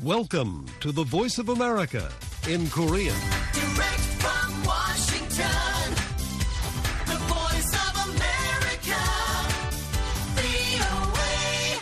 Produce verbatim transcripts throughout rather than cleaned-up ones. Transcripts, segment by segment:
Welcome to the Voice of America in Korean. Direct from Washington, the Voice of America, 브이오에이.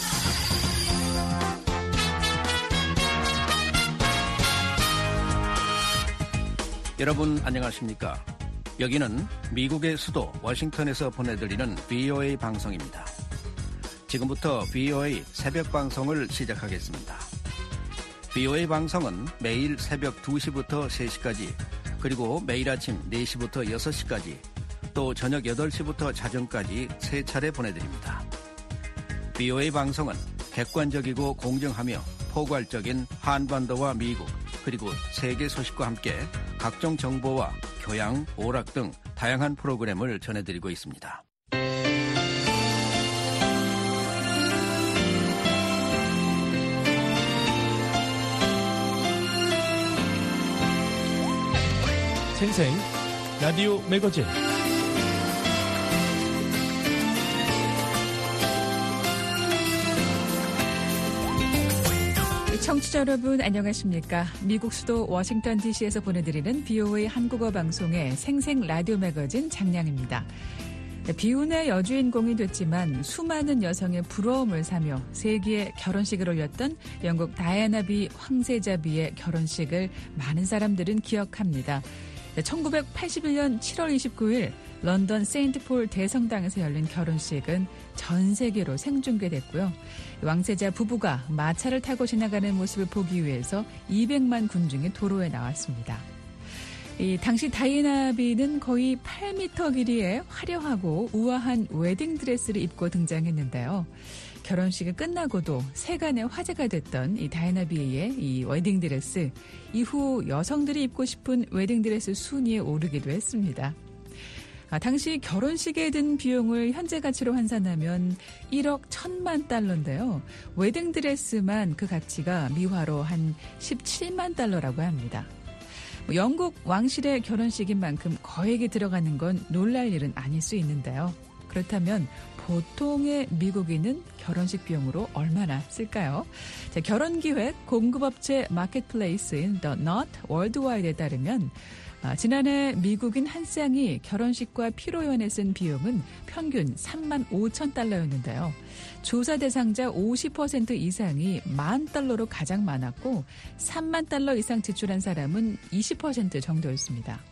여러분 안녕하십니까? 여기는 미국의 수도 워싱턴에서 보내드리는 브이오에이 방송입니다. 지금부터 브이오에이 새벽 방송을 시작하겠습니다. 브이오에이 방송은 매일 새벽 두 시부터 세 시까지, 그리고 매일 아침 네 시부터 여섯 시까지, 또 저녁 여덟 시부터 자정까지 세 차례 보내드립니다. 브이오에이 방송은 객관적이고 공정하며 포괄적인 한반도와 미국, 그리고 세계 소식과 함께 각종 정보와 교양, 오락 등 다양한 프로그램을 전해드리고 있습니다. 생생 라디오 매거진 청취자 여러분 안녕하십니까? 미국 수도 워싱턴 디씨에서 보내드리는 브이오에이 한국어 방송의 생생 라디오 매거진 장량입니다. 비운의 여주인공이 됐지만 수많은 여성의 부러움을 사며 세기의 결혼식을 올렸던 영국 다이애나 비 황세자 비의 결혼식을 많은 사람들은 기억합니다. 천구백팔십일 년 칠월 이십구일 런던 세인트폴 대성당에서 열린 결혼식은 전 세계로 생중계됐고요. 왕세자 부부가 마차를 타고 지나가는 모습을 보기 위해서 이백만 군중이 도로에 나왔습니다. 이 당시 다이애나비는 거의 팔 미터 길이의 화려하고 우아한 웨딩드레스를 입고 등장했는데요. 결혼식이 끝나고도 세간의 화제가 됐던 이 다이애나비의 이 웨딩드레스, 이후 여성들이 입고 싶은 웨딩드레스 순위에 오르기도 했습니다. 아, 당시 결혼식에 든 비용을 현재 가치로 환산하면 일억 천만 달러인데요. 웨딩드레스만 그 가치가 미화로 한 십칠만 달러라고 합니다. 뭐 영국 왕실의 결혼식인 만큼 거액이 들어가는 건 놀랄 일은 아닐 수 있는데요. 그렇다면 보통의 미국인은 결혼식 비용으로 얼마나 쓸까요? 자, 결혼기획 공급업체 마켓플레이스인 The Knot Worldwide에 따르면 아, 지난해 미국인 한 쌍이 결혼식과 피로연에 쓴 비용은 평균 삼만 오천 달러였는데요. 조사 대상자 오십 퍼센트 이상이 만 달러로 가장 많았고 삼만 달러 이상 지출한 사람은 이십 퍼센트 정도였습니다.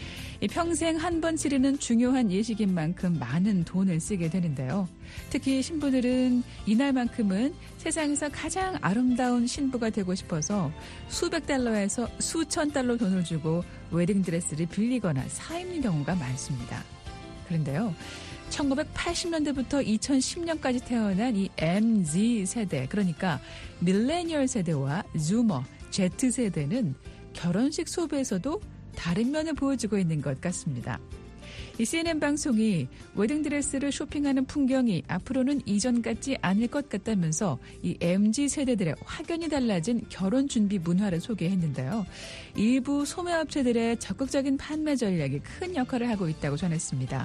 평생 한 번 치르는 중요한 예식인 만큼 많은 돈을 쓰게 되는데요. 특히 신부들은 이날만큼은 세상에서 가장 아름다운 신부가 되고 싶어서 수백 달러에서 수천 달러 돈을 주고 웨딩드레스를 빌리거나 사입는 경우가 많습니다. 그런데요, 천구백팔십 년대부터 이천십 년까지 태어난 이 엠지 세대, 그러니까 밀레니얼 세대와 즈머, Z세대는 결혼식 소비에서도 다른 면을 보여주고 있는 것 같습니다. 이 씨엔엔 방송이 웨딩드레스를 쇼핑하는 풍경이 앞으로는 이전 같지 않을 것 같다면서 이 엠지 세대들의 확연히 달라진 결혼 준비 문화를 소개했는데요. 일부 소매업체들의 적극적인 판매 전략이 큰 역할을 하고 있다고 전했습니다.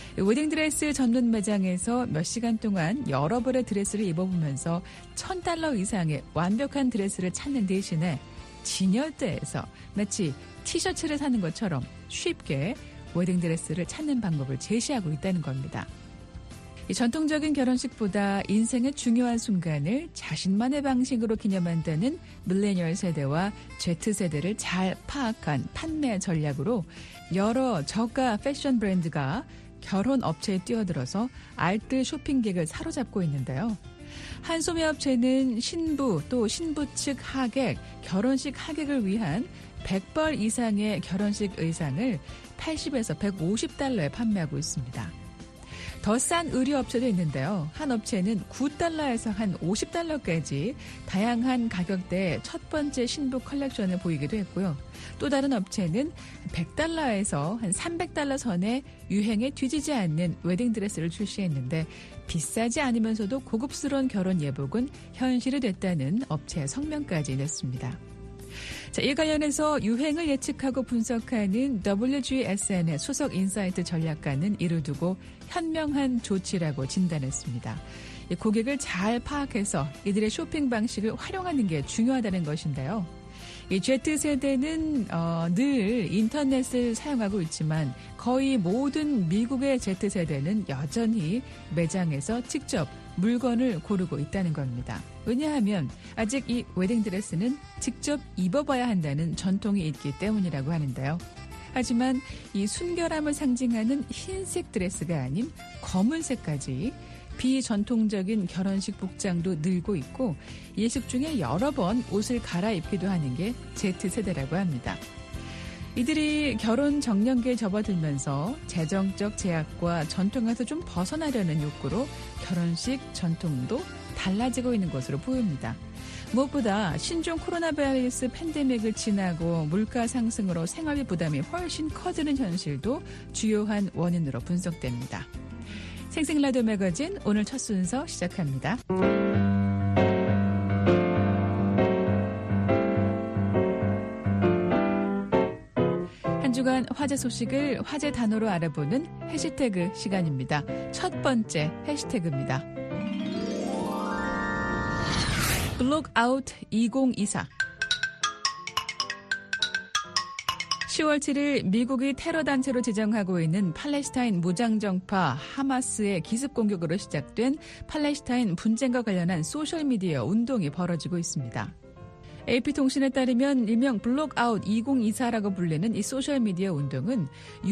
웨딩드레스 전문 매장에서 몇 시간 동안 여러 벌의 드레스를 입어보면서 천 달러 이상의 완벽한 드레스를 찾는 대신에 진열대에서 마치 티셔츠를 사는 것처럼 쉽게 웨딩드레스를 찾는 방법을 제시하고 있다는 겁니다. 이 전통적인 결혼식보다 인생의 중요한 순간을 자신만의 방식으로 기념한다는 밀레니얼 세대와 Z세대를 잘 파악한 판매 전략으로 여러 저가 패션 브랜드가 결혼 업체에 뛰어들어서 알뜰 쇼핑객을 사로잡고 있는데요. 한 소매업체는 신부 또 신부 측 하객, 결혼식 하객을 위한 백 벌 이상의 결혼식 의상을 팔십에서 백오십 달러에 판매하고 있습니다. 더 싼 의류업체도 있는데요. 한 업체는 구 달러에서 한 오십 달러까지 다양한 가격대의 첫 번째 신부 컬렉션을 보이기도 했고요. 또 다른 업체는 백 달러에서 한 삼백 달러 선에 유행에 뒤지지 않는 웨딩드레스를 출시했는데 비싸지 않으면서도 고급스러운 결혼 예복은 현실이 됐다는 업체의 성명까지 냈습니다. 자, 이 관련해서 유행을 예측하고 분석하는 더블유지에스엔의 수석 인사이트 전략가는 이를 두고 현명한 조치라고 진단했습니다. 이 고객을 잘 파악해서 이들의 쇼핑 방식을 활용하는 게 중요하다는 것인데요. 이 Z세대는 어, 늘 인터넷을 사용하고 있지만 거의 모든 미국의 Z세대는 여전히 매장에서 직접 물건을 고르고 있다는 겁니다. 왜냐하면 아직 이 웨딩드레스는 직접 입어봐야 한다는 전통이 있기 때문이라고 하는데요. 하지만 이 순결함을 상징하는 흰색 드레스가 아닌 검은색까지 비전통적인 결혼식 복장도 늘고 있고 예식 중에 여러 번 옷을 갈아입기도 하는 게 Z세대라고 합니다. 이들이 결혼 정년기에 접어들면서 재정적 제약과 전통에서 좀 벗어나려는 욕구로 결혼식 전통도 달라지고 있는 것으로 보입니다. 무엇보다 신종 코로나 바이러스 팬데믹을 지나고 물가 상승으로 생활비 부담이 훨씬 커지는 현실도 주요한 원인으로 분석됩니다. 생생라디오 매거진 오늘 첫 순서 시작합니다. 한 주간 화제 소식을 화제 단어로 알아보는 해시태그 시간입니다. 첫 번째 해시태그입니다. 블록아웃 이천이십사. 시월 칠일 미국이 테러 단체로 지정하고 있는 팔레스타인 무장정파 하마스의 기습 공격으로 시작된 팔레스타인 분쟁과 관련한 소셜미디어 운동이 벌어지고 있습니다. 에이피통신에 따르면 일명 블록아웃 이천이십사라고 불리는 이 소셜미디어 운동은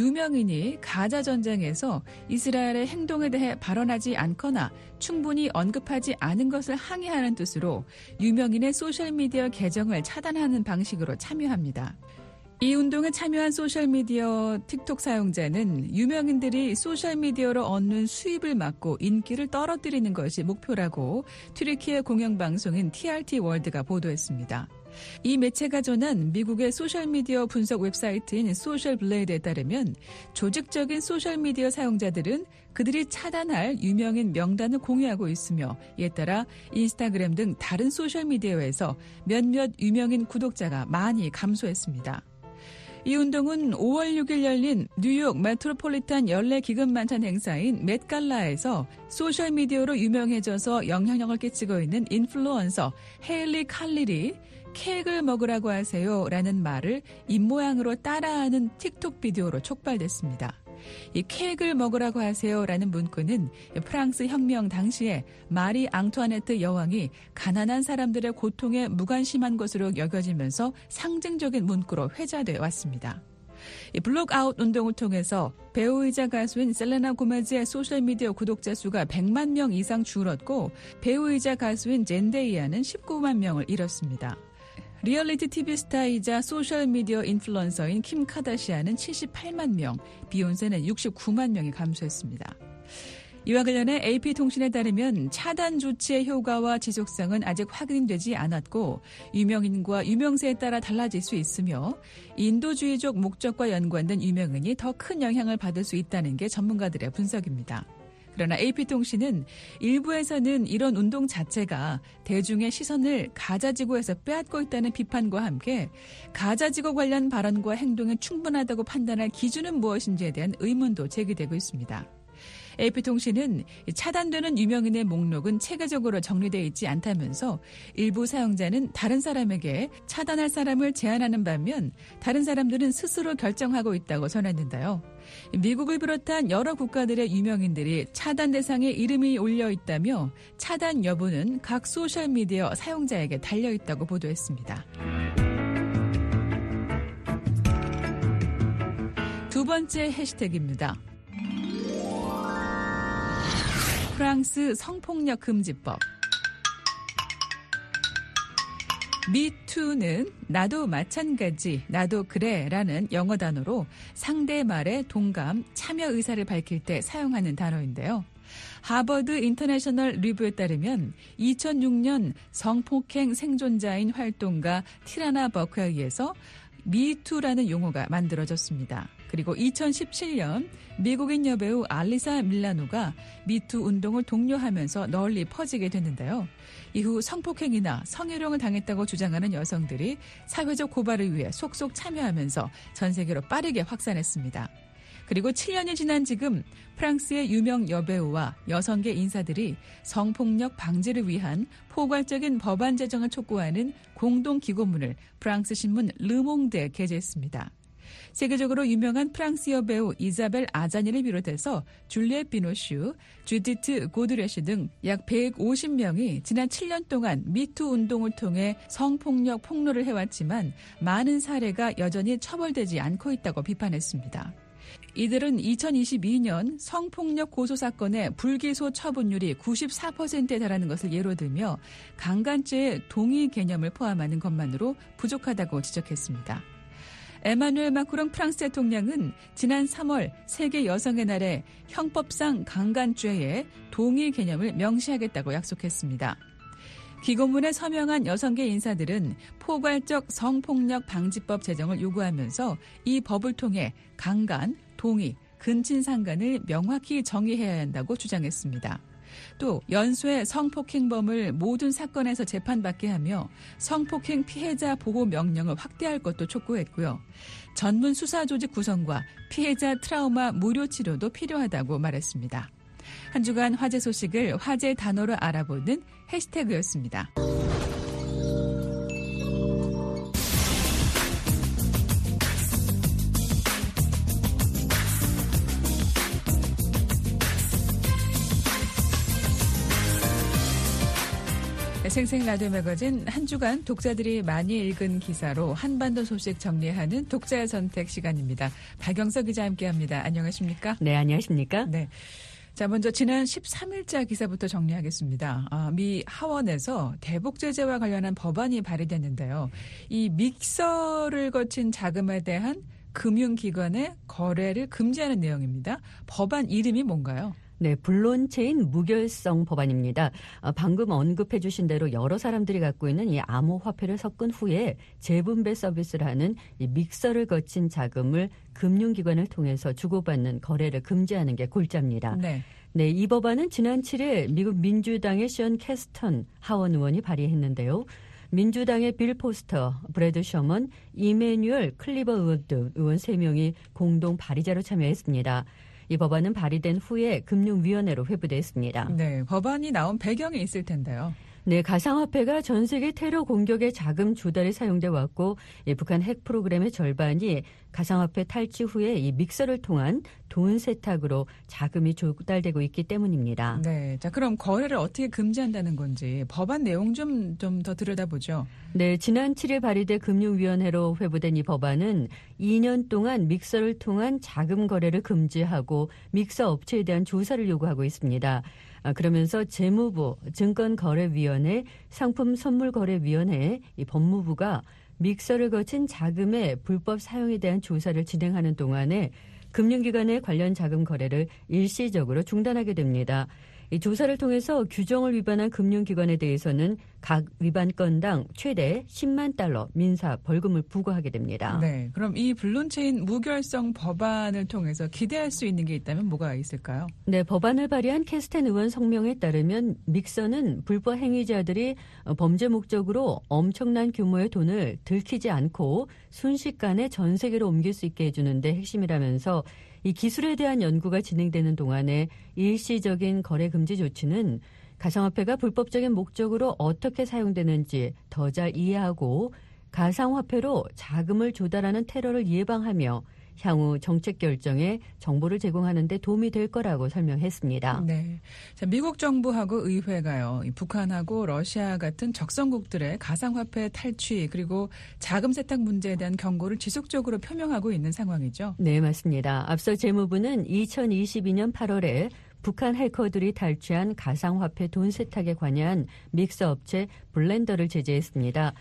유명인이 가자 전쟁에서 이스라엘의 행동에 대해 발언하지 않거나 충분히 언급하지 않은 것을 항의하는 뜻으로 유명인의 소셜미디어 계정을 차단하는 방식으로 참여합니다. 이 운동에 참여한 소셜미디어 틱톡 사용자는 유명인들이 소셜미디어로 얻는 수입을 막고 인기를 떨어뜨리는 것이 목표라고 튀르키예 공영방송인 티알티 월드가 보도했습니다. 이 매체가 전한 미국의 소셜미디어 분석 웹사이트인 소셜블레이드에 따르면 조직적인 소셜미디어 사용자들은 그들이 차단할 유명인 명단을 공유하고 있으며 이에 따라 인스타그램 등 다른 소셜미디어에서 몇몇 유명인 구독자가 많이 감소했습니다. 이 운동은 오월 육일 열린 뉴욕 메트로폴리탄 연례 기금만찬 행사인 맷갈라에서 소셜미디어로 유명해져서 영향력을 끼치고 있는 인플루언서 헤일리 칼릴이 케이크를 먹으라고 하세요 라는 말을 입모양으로 따라하는 틱톡 비디오로 촉발됐습니다. 이 케이크를 먹으라고 하세요라는 문구는 프랑스 혁명 당시에 마리 앙투아네트 여왕이 가난한 사람들의 고통에 무관심한 것으로 여겨지면서 상징적인 문구로 회자돼 왔습니다. 이 블록아웃 운동을 통해서 배우이자 가수인 셀레나 고메즈의 소셜미디어 구독자 수가 백만 명 이상 줄었고 배우이자 가수인 젠데이아는 십구만 명을 잃었습니다. 리얼리티 티비 스타이자 소셜미디어 인플루언서인 킴 카다시안은 칠십팔만 명, 비욘세는 육십구만 명이 감소했습니다. 이와 관련해 에이피통신에 따르면 차단 조치의 효과와 지속성은 아직 확인되지 않았고 유명인과 유명세에 따라 달라질 수 있으며 인도주의적 목적과 연관된 유명인이 더 큰 영향을 받을 수 있다는 게 전문가들의 분석입니다. 그러나 에이피통신은 일부에서는 이런 운동 자체가 대중의 시선을 가자지구에서 빼앗고 있다는 비판과 함께 가자지구 관련 발언과 행동이 충분하다고 판단할 기준은 무엇인지에 대한 의문도 제기되고 있습니다. 에이피통신은 차단되는 유명인의 목록은 체계적으로 정리되어 있지 않다면서 일부 사용자는 다른 사람에게 차단할 사람을 제안하는 반면 다른 사람들은 스스로 결정하고 있다고 전했는데요. 미국을 비롯한 여러 국가들의 유명인들이 차단 대상에 이름이 올려 있다며 차단 여부는 각 소셜미디어 사용자에게 달려 있다고 보도했습니다. 두 번째 해시태그입니다. 프랑스 성폭력 금지법. 미투는 나도 마찬가지, 나도 그래 라는 영어 단어로 상대 말에 동감, 참여 의사를 밝힐 때 사용하는 단어인데요. 하버드 인터내셔널 리뷰에 따르면 이천육 년 성폭행 생존자인 활동가 티라나 버크에 의해서 미투라는 용어가 만들어졌습니다. 그리고 이천십칠 년 미국인 여배우 알리사 밀라노가 미투 운동을 독려하면서 널리 퍼지게 됐는데요. 이후 성폭행이나 성희롱을 당했다고 주장하는 여성들이 사회적 고발을 위해 속속 참여하면서 전 세계로 빠르게 확산했습니다. 그리고 칠 년이 지난 지금 프랑스의 유명 여배우와 여성계 인사들이 성폭력 방지를 위한 포괄적인 법안 제정을 촉구하는 공동 기고문을 프랑스 신문 르몽드에 게재했습니다. 세계적으로 유명한 프랑스 여배우 이자벨 아자니를 비롯해서 줄리엣 비노슈, 주디트 고드레시 등 약 백오십 명이 지난 칠 년 동안 미투 운동을 통해 성폭력 폭로를 해왔지만 많은 사례가 여전히 처벌되지 않고 있다고 비판했습니다. 이들은 이천이십이 년 성폭력 고소 사건의 불기소 처분율이 구십사 퍼센트에 달하는 것을 예로 들며 강간죄의 동의 개념을 포함하는 것만으로 부족하다고 지적했습니다. 에마누엘 마크롱 프랑스 대통령은 지난 삼월 세계 여성의 날에 형법상 강간죄의 동의 개념을 명시하겠다고 약속했습니다. 기고문에 서명한 여성계 인사들은 포괄적 성폭력 방지법 제정을 요구하면서 이 법을 통해 강간, 동의, 근친상간을 명확히 정의해야 한다고 주장했습니다. 또 연쇄 성폭행범을 모든 사건에서 재판받게 하며 성폭행 피해자 보호 명령을 확대할 것도 촉구했고요. 전문 수사 조직 구성과 피해자 트라우마 무료 치료도 필요하다고 말했습니다. 한 주간 화제 소식을 화제 단어로 알아보는 해시태그였습니다. 생생 라디오 매거진 한 주간 독자들이 많이 읽은 기사로 한반도 소식 정리하는 독자의 선택 시간입니다. 박영석 기자 함께합니다. 안녕하십니까? 네, 안녕하십니까? 네. 자, 먼저 지난 십삼 일자 기사부터 정리하겠습니다. 아, 미 하원에서 대북 제재와 관련한 법안이 발의됐는데요. 이 믹서를 거친 자금에 대한 금융기관의 거래를 금지하는 내용입니다. 법안 이름이 뭔가요? 네, 불론체인 무결성 법안입니다. 방금 언급해 주신 대로 여러 사람들이 갖고 있는 이 암호화폐를 섞은 후에 재분배 서비스를 하는 이 믹서를 거친 자금을 금융기관을 통해서 주고받는 거래를 금지하는 게 골자입니다. 네. 네, 이 법안은 지난 칠 일 미국 민주당의 션 캐스턴 하원 의원이 발의했는데요. 민주당의 빌 포스터, 브래드 셔먼, 이메뉴얼 클리버 의원 등 의원 세 명이 공동 발의자로 참여했습니다. 이 법안은 발의된 후에 금융위원회로 회부됐습니다. 네, 법안이 나온 배경이 있을 텐데요. 네, 가상화폐가 전 세계 테러 공격의 자금 조달에 사용돼 왔고, 예, 북한 핵 프로그램의 절반이 가상화폐 탈취 후에 이 믹서를 통한 돈 세탁으로 자금이 조달되고 있기 때문입니다. 네, 자 그럼 거래를 어떻게 금지한다는 건지 법안 내용 좀 좀 더 들여다보죠. 네, 지난 칠 일 발의돼 금융위원회로 회부된 이 법안은 이 년 동안 믹서를 통한 자금 거래를 금지하고 믹서 업체에 대한 조사를 요구하고 있습니다. 그러면서 재무부, 증권거래위원회, 상품선물거래위원회, 이 법무부가 믹서를 거친 자금의 불법 사용에 대한 조사를 진행하는 동안에 금융기관의 관련 자금 거래를 일시적으로 중단하게 됩니다. 이 조사를 통해서 규정을 위반한 금융기관에 대해서는 각 위반 건당 최대 십만 달러 민사 벌금을 부과하게 됩니다. 네, 그럼 이 불론체인 무결성 법안을 통해서 기대할 수 있는 게 있다면 뭐가 있을까요? 네, 법안을 발의한 캐스텐 의원 성명에 따르면 믹서는 불법 행위자들이 범죄 목적으로 엄청난 규모의 돈을 들키지 않고 순식간에 전 세계로 옮길 수 있게 해주는 데 핵심이라면서 이 기술에 대한 연구가 진행되는 동안에 일시적인 거래 금지 조치는 가상화폐가 불법적인 목적으로 어떻게 사용되는지 더 잘 이해하고 가상화폐로 자금을 조달하는 테러를 예방하며 향후 정책 결정에 정보를 제공하는 데 도움이 될 거라고 설명했습니다. 네, 자, 미국 정부하고 의회가요, 북한하고 러시아 같은 적성국들의 가상화폐 탈취 그리고 자금 세탁 문제에 대한 경고를 지속적으로 표명하고 있는 상황이죠. 네, 맞습니다. 앞서 재무부는 이천이십이 년 팔월에 북한 해커들이 탈취한 가상화폐 돈 세탁에 관여한 믹서 업체 블렌더를 제재했습니다.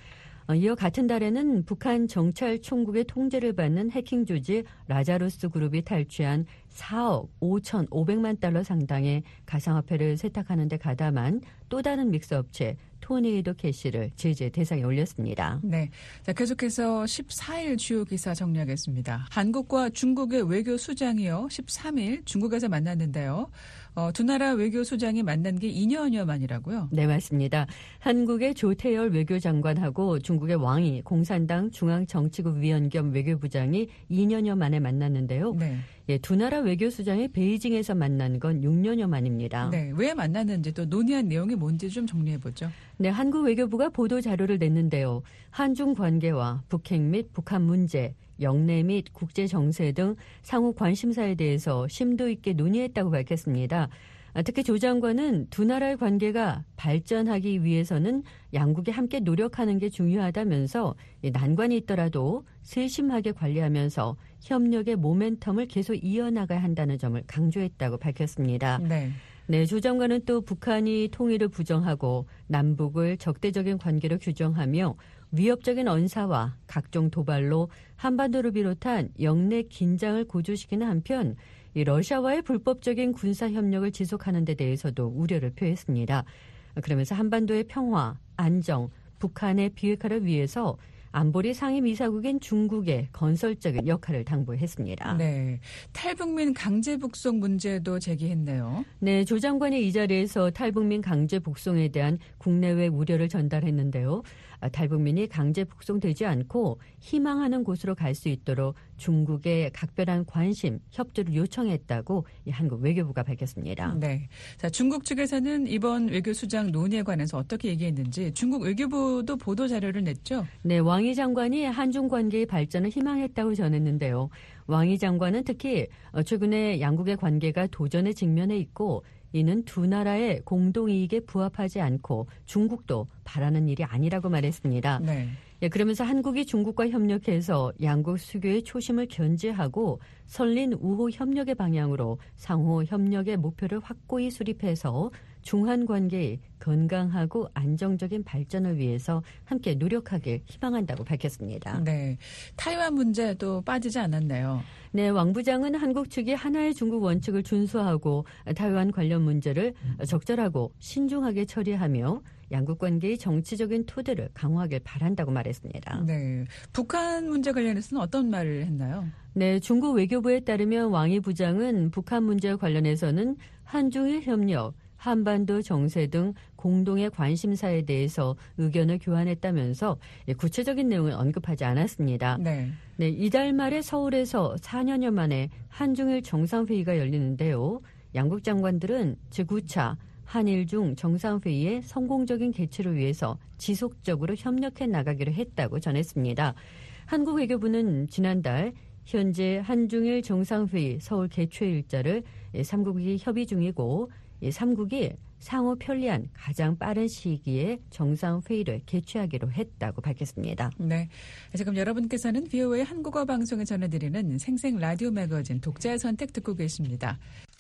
이어 같은 달에는 북한 정찰 총국의 통제를 받는 해킹 조직 라자루스 그룹이 탈취한 사억 오천오백만 달러 상당의 가상화폐를 세탁하는 데 가담한 또 다른 믹서 업체 토네이도 캐시를 제재 대상에 올렸습니다. 네. 자, 계속해서 십사 일 주요 기사 정리하겠습니다. 한국과 중국의 외교 수장이요. 십삼 일 중국에서 만났는데요. 어, 두 나라 외교 수장이 만난 게 이 년여 만이라고요? 네, 맞습니다. 한국의 조태열 외교장관하고 중국의 왕이 공산당 중앙정치국 위원 겸 외교부장이 이 년여 만에 만났는데요. 네. 예, 두 나라 외교수장이 베이징에서 만난 건 육 년여 만입니다. 네. 왜 만났는지 또 논의한 내용이 뭔지 좀 정리해보죠. 네, 한국 외교부가 보도 자료를 냈는데요. 한중 관계와 북핵 및 북한 문제, 영내 및 국제 정세 등 상호 관심사에 대해서 심도 있게 논의했다고 밝혔습니다. 특히 조 장관은 두 나라의 관계가 발전하기 위해서는 양국이 함께 노력하는 게 중요하다면서 난관이 있더라도 세심하게 관리하면서 협력의 모멘텀을 계속 이어나가야 한다는 점을 강조했다고 밝혔습니다. 네. 네, 조 장관은 또 북한이 통일을 부정하고 남북을 적대적인 관계로 규정하며 위협적인 언사와 각종 도발로 한반도를 비롯한 영내 긴장을 고조시키는 한편 이 러시아와의 불법적인 군사 협력을 지속하는 데 대해서도 우려를 표했습니다. 그러면서 한반도의 평화, 안정, 북한의 비핵화를 위해서 안보리 상임이사국인 중국의 건설적인 역할을 당부했습니다. 네. 탈북민 강제 북송 문제도 제기했네요. 네, 조 장관이 이 자리에서 탈북민 강제 북송에 대한 국내외 우려를 전달했는데요. 탈북민이 강제 북송되지 않고 희망하는 곳으로 갈 수 있도록 중국에 각별한 관심, 협조를 요청했다고 한국 외교부가 밝혔습니다. 네. 자, 중국 측에서는 이번 외교수장 논의에 관해서 어떻게 얘기했는지 중국 외교부도 보도 자료를 냈죠? 네, 왕이 장관이 한중 관계의 발전을 희망했다고 전했는데요. 왕이 장관은 특히 최근에 양국의 관계가 도전에 직면해 있고 이는 두 나라의 공동이익에 부합하지 않고 중국도 바라는 일이 아니라고 말했습니다. 네. 예, 그러면서 한국이 중국과 협력해서 양국 수교의 초심을 견지하고 설린 우호 협력의 방향으로 상호 협력의 목표를 확고히 수립해서 중한 관계의 건강하고 안정적인 발전을 위해서 함께 노력하길 희망한다고 밝혔습니다. 네. 타이완 문제도 빠지지 않았네요. 네, 왕 부장은 한국 측이 하나의 중국 원칙을 준수하고 타이완 관련 문제를 적절하고 신중하게 처리하며 양국 관계의 정치적인 토대를 강화하길 바란다고 말했습니다. 네. 북한 문제 관련해서는 어떤 말을 했나요? 네, 중국 외교부에 따르면 왕이 부장은 북한 문제와 관련해서는 한중일 협력, 한반도 정세 등 공동의 관심사에 대해서 의견을 교환했다면서 구체적인 내용은 언급하지 않았습니다. 네. 네, 이달 말에 서울에서 사 년여 만에 한중일 정상회의가 열리는데요. 양국 장관들은 제구 차 한일중 정상회의의 성공적인 개최를 위해서 지속적으로 협력해 나가기로 했다고 전했습니다. 한국 외교부는 지난달 현재 한중일 정상회의 서울 개최 일자를 삼국이 협의 중이고 삼국이 상호 편리한 가장 빠른 시기에 정상회의를 개최하기로 했다고 밝혔습니다. 네. 지금 여러분께서는 비오에이 한국어 방송에 전해드리는 생생 라디오 매거진 독자의 선택 듣고 계십니다.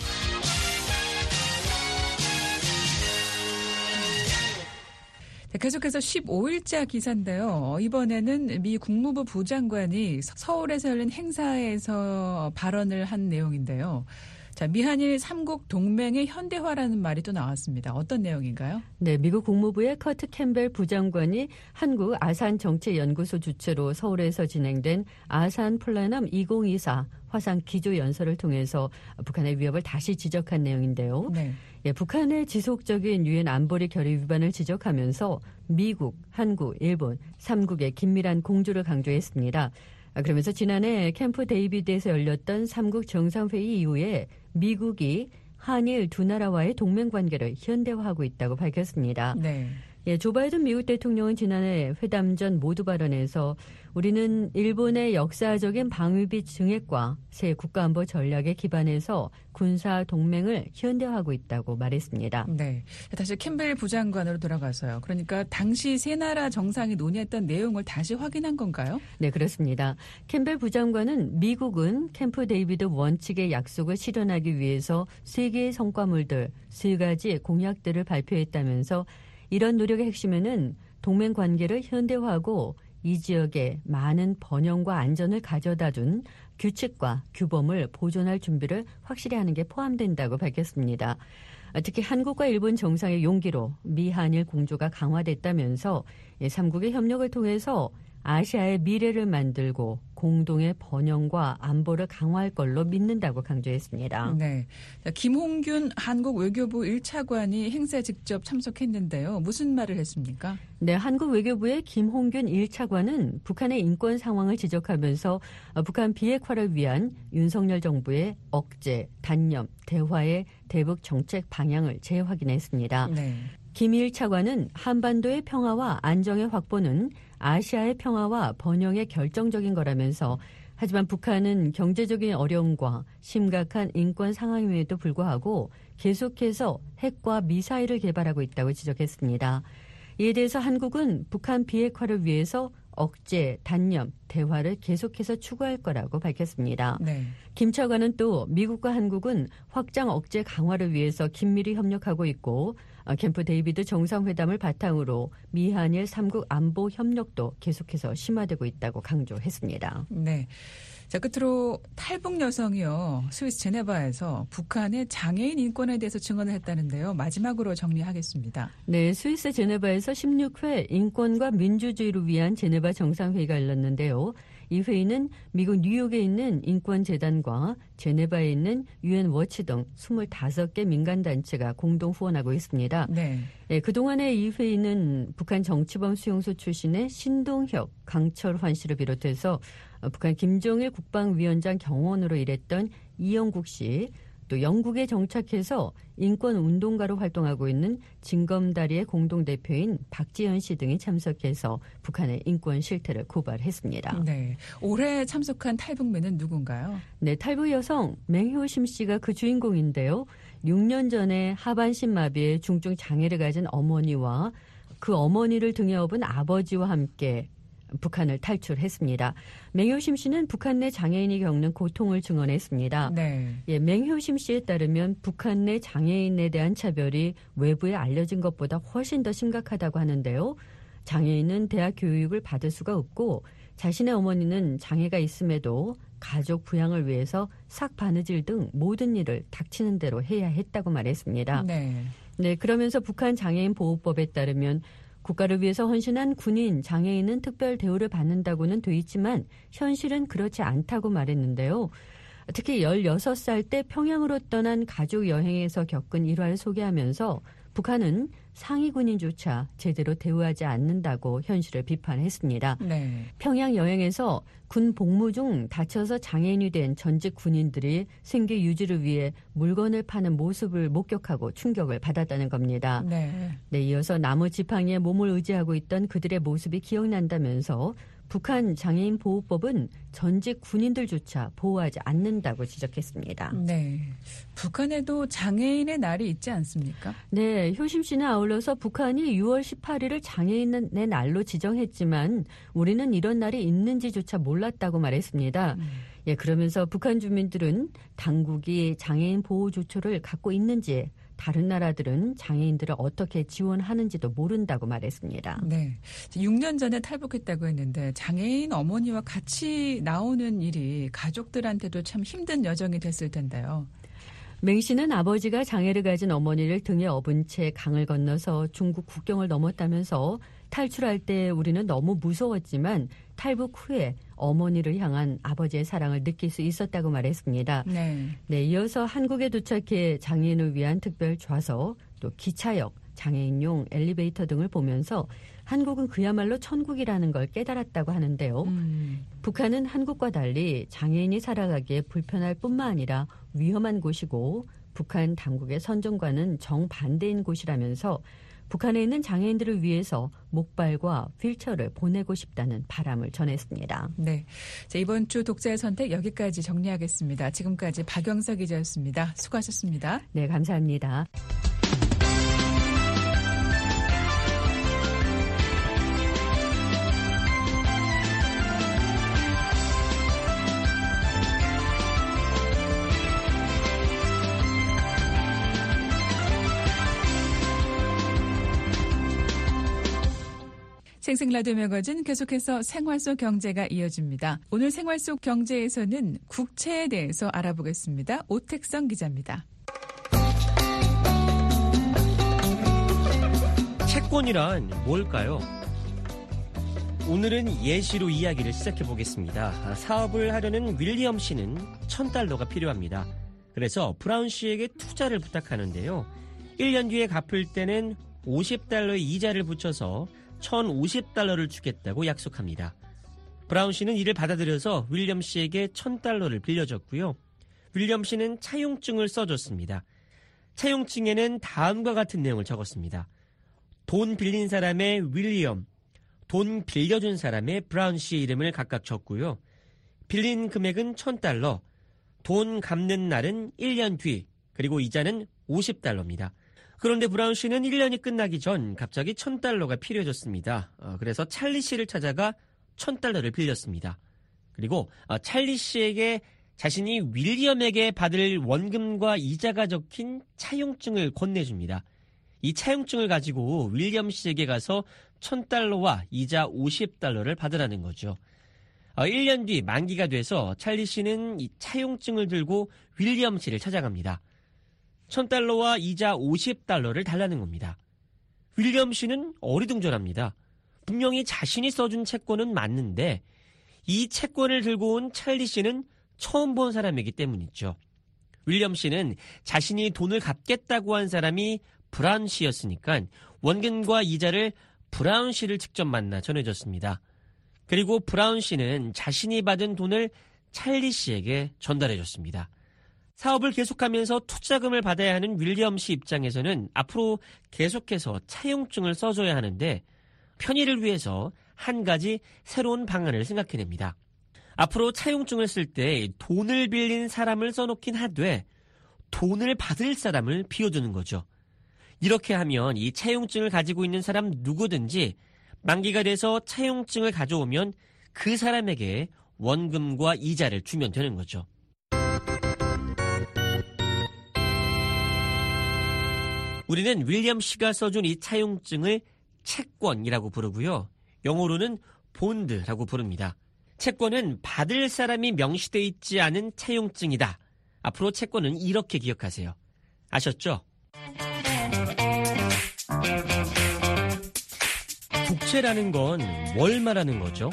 계속해서 십오 일자 기사인데요. 이번에는 미 국무부 부장관이 서울에서 열린 행사에서 발언을 한 내용인데요. 자, 미한일 삼국 동맹의 현대화라는 말이 또 나왔습니다. 어떤 내용인가요? 네, 미국 국무부의 커트 캠벨 부장관이 한국 아산 정치연구소 주최로 서울에서 진행된 아산 플래넘 이천이십사 화상 기조 연설을 통해서 북한의 위협을 다시 지적한 내용인데요. 네. 예, 북한의 지속적인 유엔 안보리 결의 위반을 지적하면서 미국, 한국, 일본 삼국의 긴밀한 공조를 강조했습니다. 그러면서 지난해 캠프 데이비드에서 열렸던 삼국 정상회의 이후에 미국이 한일 두 나라와의 동맹관계를 현대화하고 있다고 밝혔습니다. 네. 예, 조 바이든 미국 대통령은 지난해 회담 전 모두 발언에서 우리는 일본의 역사적인 방위비 증액과 새 국가안보 전략에 기반해서 군사 동맹을 현대화하고 있다고 말했습니다. 네. 다시 캠벨 부장관으로 돌아가서요. 그러니까 당시 세 나라 정상이 논의했던 내용을 다시 확인한 건가요? 네, 그렇습니다. 캠벨 부장관은 미국은 캠프 데이비드 원칙의 약속을 실현하기 위해서 세 개의 성과물들, 세 가지 공약들을 발표했다면서 이런 노력의 핵심에는 동맹 관계를 현대화하고 이 지역에 많은 번영과 안전을 가져다준 규칙과 규범을 보존할 준비를 확실히 하는 게 포함된다고 밝혔습니다. 특히 한국과 일본 정상의 용기로 미한일 공조가 강화됐다면서 삼국의 협력을 통해서 아시아의 미래를 만들고 공동의 번영과 안보를 강화할 걸로 믿는다고 강조했습니다. 네, 김홍균 한국 외교부 일 차관이 행사에 직접 참석했는데요. 무슨 말을 했습니까? 네, 한국 외교부의 김홍균 일 차관은 북한의 인권 상황을 지적하면서 북한 비핵화를 위한 윤석열 정부의 억제, 단념, 대화의 대북 정책 방향을 재확인했습니다. 네. 김 일 차관은 한반도의 평화와 안정의 확보는 아시아의 평화와 번영의 결정적인 거라면서 하지만 북한은 경제적인 어려움과 심각한 인권 상황임에도 불구하고 계속해서 핵과 미사일을 개발하고 있다고 지적했습니다. 이에 대해서 한국은 북한 비핵화를 위해서 억제, 단념, 대화를 계속해서 추구할 거라고 밝혔습니다. 네. 김 차관은 또 미국과 한국은 확장 억제 강화를 위해서 긴밀히 협력하고 있고 캠프 데이비드 정상회담을 바탕으로 미한일 삼국 안보 협력도 계속해서 심화되고 있다고 강조했습니다. 네. 자, 끝으로 탈북 여성이요. 스위스 제네바에서 북한의 장애인 인권에 대해서 증언을 했다는데요. 마지막으로 정리하겠습니다. 네, 스위스 제네바에서 십육 회 인권과 민주주의를 위한 제네바 정상회의가 열렸는데요. 이 회의는 미국 뉴욕에 있는 인권재단과 제네바에 있는 유엔 워치 등 스물다섯 개 민간단체가 공동 후원하고 있습니다. 네. 네, 그동안의 이 회의는 북한 정치범 수용소 출신의 신동혁, 강철환 씨를 비롯해서 북한 김정일 국방위원장 경원으로 일했던 이영국 씨, 또 영국에 정착해서 인권운동가로 활동하고 있는 진검다리의 공동대표인 박지현 씨 등이 참석해서 북한의 인권 실태를 고발했습니다. 네. 올해 참석한 탈북민은 누군가요? 네, 탈북 여성 맹효심 씨가 그 주인공인데요. 육 년 전에 하반신 마비의 중증 장애를 가진 어머니와 그 어머니를 등에 업은 아버지와 함께 북한을 탈출했습니다. 맹효심 씨는 북한 내 장애인이 겪는 고통을 증언했습니다. 네. 예, 맹효심 씨에 따르면 북한 내 장애인에 대한 차별이 외부에 알려진 것보다 훨씬 더 심각하다고 하는데요. 장애인은 대학 교육을 받을 수가 없고 자신의 어머니는 장애가 있음에도 가족 부양을 위해서 삭 바느질 등 모든 일을 닥치는 대로 해야 했다고 말했습니다. 네. 네, 그러면서 북한 장애인 보호법에 따르면 국가를 위해서 헌신한 군인, 장애인은 특별 대우를 받는다고는 돼 있지만 현실은 그렇지 않다고 말했는데요. 특히 열여섯 살 때 평양으로 떠난 가족 여행에서 겪은 일화를 소개하면서 북한은 상위 군인조차 제대로 대우하지 않는다고 현실을 비판했습니다. 네. 평양 여행에서 군 복무 중 다쳐서 장애인이 된 전직 군인들이 생계 유지를 위해 물건을 파는 모습을 목격하고 충격을 받았다는 겁니다. 네. 네, 이어서 나무 지팡이에 몸을 의지하고 있던 그들의 모습이 기억난다면서 북한 장애인 보호법은 전직 군인들조차 보호하지 않는다고 지적했습니다. 네. 북한에도 장애인의 날이 있지 않습니까? 네, 효심 씨는 아울러서 북한이 유월 십팔일을 장애인의 날로 지정했지만 우리는 이런 날이 있는지조차 몰랐다고 말했습니다. 음. 예, 그러면서 북한 주민들은 당국이 장애인 보호 조처를 갖고 있는지 다른 나라들은 장애인들을 어떻게 지원하는지도 모른다고 말했습니다. 네. 육 년 전에 탈북했다고 했는데 장애인 어머니와 같이 나오는 일이 가족들한테도 참 힘든 여정이 됐을 텐데요. 맹 씨는 아버지가 장애를 가진 어머니를 등에 업은 채 강을 건너서 중국 국경을 넘었다면서 탈출할 때 우리는 너무 무서웠지만 탈북 후에 어머니를 향한 아버지의 사랑을 느낄 수 있었다고 말했습니다. 네. 네, 이어서 한국에 도착해 장애인을 위한 특별 좌석, 또 기차역, 장애인용 엘리베이터 등을 보면서 한국은 그야말로 천국이라는 걸 깨달았다고 하는데요. 음. 북한은 한국과 달리 장애인이 살아가기에 불편할 뿐만 아니라 위험한 곳이고 북한 당국의 선정과는 정반대인 곳이라면서 북한에 있는 장애인들을 위해서 목발과 휠체어를 보내고 싶다는 바람을 전했습니다. 네. 자, 이번 주 독자의 선택 여기까지 정리하겠습니다. 지금까지 박영석 기자였습니다. 수고하셨습니다. 네, 감사합니다. 생생 라디오 매거진 계속해서 생활 속 경제가 이어집니다. 오늘 생활 속 경제에서는 국채에 대해서 알아보겠습니다. 오택성 기자입니다. 채권이란 뭘까요? 오늘은 예시로 이야기를 시작해 보겠습니다. 사업을 하려는 윌리엄 씨는 천 달러가 필요합니다. 그래서 브라운 씨에게 투자를 부탁하는데요. 일 년 뒤에 갚을 때는 오십 달러의 이자를 붙여서 천오십 달러를 주겠다고 약속합니다. 브라운 씨는 이를 받아들여서 윌리엄 씨에게 천 달러를 빌려줬고요. 윌리엄 씨는 차용증을 써줬습니다. 차용증에는 다음과 같은 내용을 적었습니다. 돈 빌린 사람의 윌리엄, 돈 빌려준 사람의 브라운 씨 이름을 각각 적고요. 빌린 금액은 천 달러, 돈 갚는 날은 일 년 뒤, 그리고 이자는 오십 달러입니다. 그런데 브라운 씨는 일 년이 끝나기 전 갑자기 천 달러가 필요해졌습니다. 어, 그래서 찰리 씨를 찾아가 천 달러를 빌렸습니다. 그리고 어, 찰리 씨에게 자신이 윌리엄에게 받을 원금과 이자가 적힌 차용증을 건네줍니다. 이 차용증을 가지고 윌리엄 씨에게 가서 천 달러와 이자 오십 달러를 받으라는 거죠. 어, 일 년 뒤 만기가 돼서 찰리 씨는 이 차용증을 들고 윌리엄 씨를 찾아갑니다. 천 달러와 이자 오십 달러를 달라는 겁니다. 윌리엄 씨는 어리둥절합니다. 분명히 자신이 써준 채권은 맞는데 이 채권을 들고 온 찰리 씨는 처음 본 사람이기 때문이죠. 윌리엄 씨는 자신이 돈을 갚겠다고 한 사람이 브라운 씨였으니까 원금과 이자를 브라운 씨를 직접 만나 전해줬습니다. 그리고 브라운 씨는 자신이 받은 돈을 찰리 씨에게 전달해줬습니다. 사업을 계속하면서 투자금을 받아야 하는 윌리엄 씨 입장에서는 앞으로 계속해서 차용증을 써줘야 하는데 편의를 위해서 한 가지 새로운 방안을 생각해냅니다. 앞으로 차용증을 쓸 때 돈을 빌린 사람을 써놓긴 하되 돈을 받을 사람을 비워두는 거죠. 이렇게 하면 이 차용증을 가지고 있는 사람 누구든지 만기가 돼서 차용증을 가져오면 그 사람에게 원금과 이자를 주면 되는 거죠. 우리는 윌리엄 씨가 써준 이 차용증을 채권이라고 부르고요. 영어로는 본드라고 부릅니다. 채권은 받을 사람이 명시되어 있지 않은 차용증이다. 앞으로 채권은 이렇게 기억하세요. 아셨죠? 국채라는 건 뭘 말하는 거죠?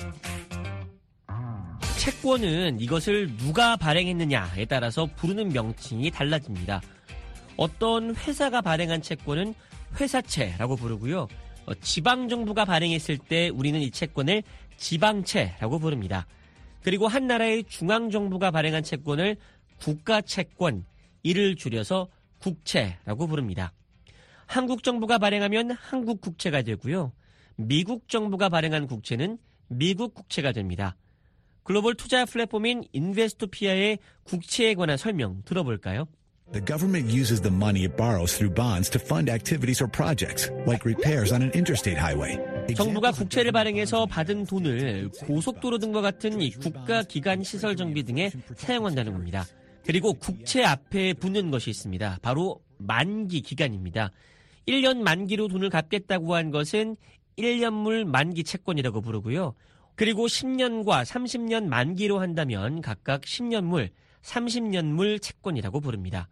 채권은 이것을 누가 발행했느냐에 따라서 부르는 명칭이 달라집니다. 어떤 회사가 발행한 채권은 회사채라고 부르고요. 어, 지방정부가 발행했을 때 우리는 이 채권을 지방채라고 부릅니다. 그리고 한 나라의 중앙정부가 발행한 채권을 국가채권, 이를 줄여서 국채라고 부릅니다. 한국 정부가 발행하면 한국 국채가 되고요. 미국 정부가 발행한 국채는 미국 국채가 됩니다. 글로벌 투자 플랫폼인 인베스토피아의 국채에 관한 설명 들어볼까요? The government uses the money it borrows through bonds to fund activities or projects, like repairs on an interstate highway. 정부가 국채를 발행해서 받은 돈을 고속도로 등과 같은 이 국가 기관 시설 정비 등에 사용한다는 겁니다. 그리고 국채 앞에 붙는 것이 있습니다. 바로 만기 기간입니다. 일 년 만기로 돈을 갚겠다고 한 것은 일 년물 만기 채권이라고 부르고요. 그리고 십 년과 삼십 년 만기로 한다면 각각 십 년물, 삼십 년물 채권이라고 부릅니다.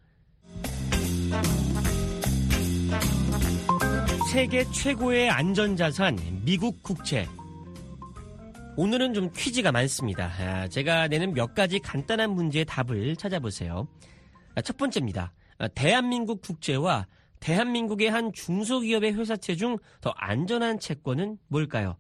세계 최고의 안전자산 미국 국채. 오늘은 좀 퀴즈가 많습니다. 제가 내는 몇 가지 간단한 문제의 답을 찾아보세요. 첫 번째입니다. 대한민국 국채와 대한민국의 한 중소기업의 회사채 중 더 안전한 채권은 뭘까요?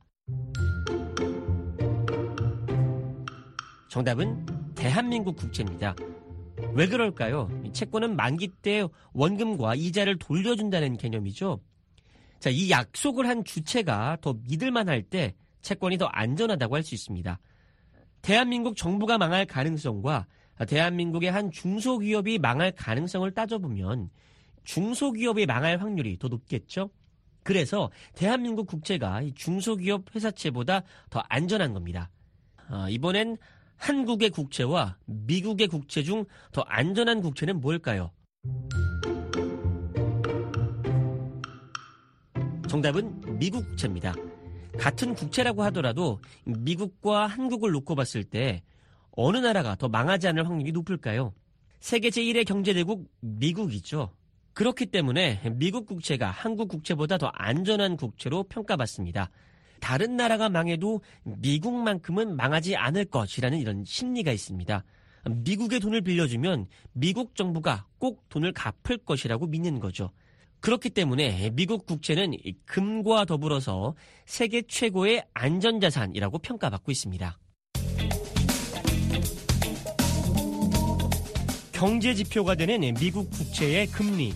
정답은 대한민국 국채입니다. 왜 그럴까요? 채권은 만기 때 원금과 이자를 돌려준다는 개념이죠. 자, 이 약속을 한 주체가 더 믿을만할 때 채권이 더 안전하다고 할 수 있습니다. 대한민국 정부가 망할 가능성과 대한민국의 한 중소기업이 망할 가능성을 따져보면 중소기업이 망할 확률이 더 높겠죠? 그래서 대한민국 국채가 중소기업 회사채보다 더 안전한 겁니다. 아, 이번엔 한국의 국채와 미국의 국채 중 더 안전한 국채는 뭘까요? 정답은 미국 국채입니다. 같은 국채라고 하더라도 미국과 한국을 놓고 봤을 때 어느 나라가 더 망하지 않을 확률이 높을까요? 세계 제일의 경제대국 미국이죠. 그렇기 때문에 미국 국채가 한국 국채보다 더 안전한 국채로 평가받습니다. 다른 나라가 망해도 미국만큼은 망하지 않을 것이라는 이런 심리가 있습니다. 미국의 돈을 빌려주면 미국 정부가 꼭 돈을 갚을 것이라고 믿는 거죠. 그렇기 때문에 미국 국채는 금과 더불어서 세계 최고의 안전자산이라고 평가받고 있습니다. 경제 지표가 되는 미국 국채의 금리.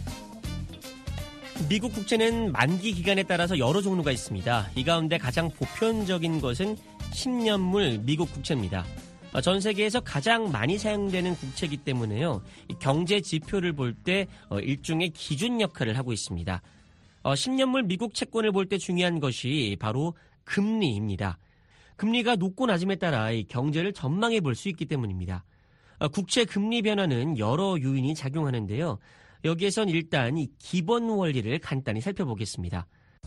미국 국채는 만기 기간에 따라서 여러 종류가 있습니다. 이 가운데 가장 보편적인 것은 십 년물 미국 국채입니다. 전 세계에서 가장 많이 사용되는 국채이기 때문에요. 경제 지표를 볼 때 일종의 기준 역할을 하고 있습니다. 십 년물 미국 채권을 볼 때 중요한 것이 바로 금리입니다. 금리가 높고 낮음에 따라 경제를 전망해 볼 수 있기 때문입니다. 국채 금리 변화는 여러 요인이 작용하는데요. 여기에선 일단 이 기본 원리를 간단히 살펴보겠습니다.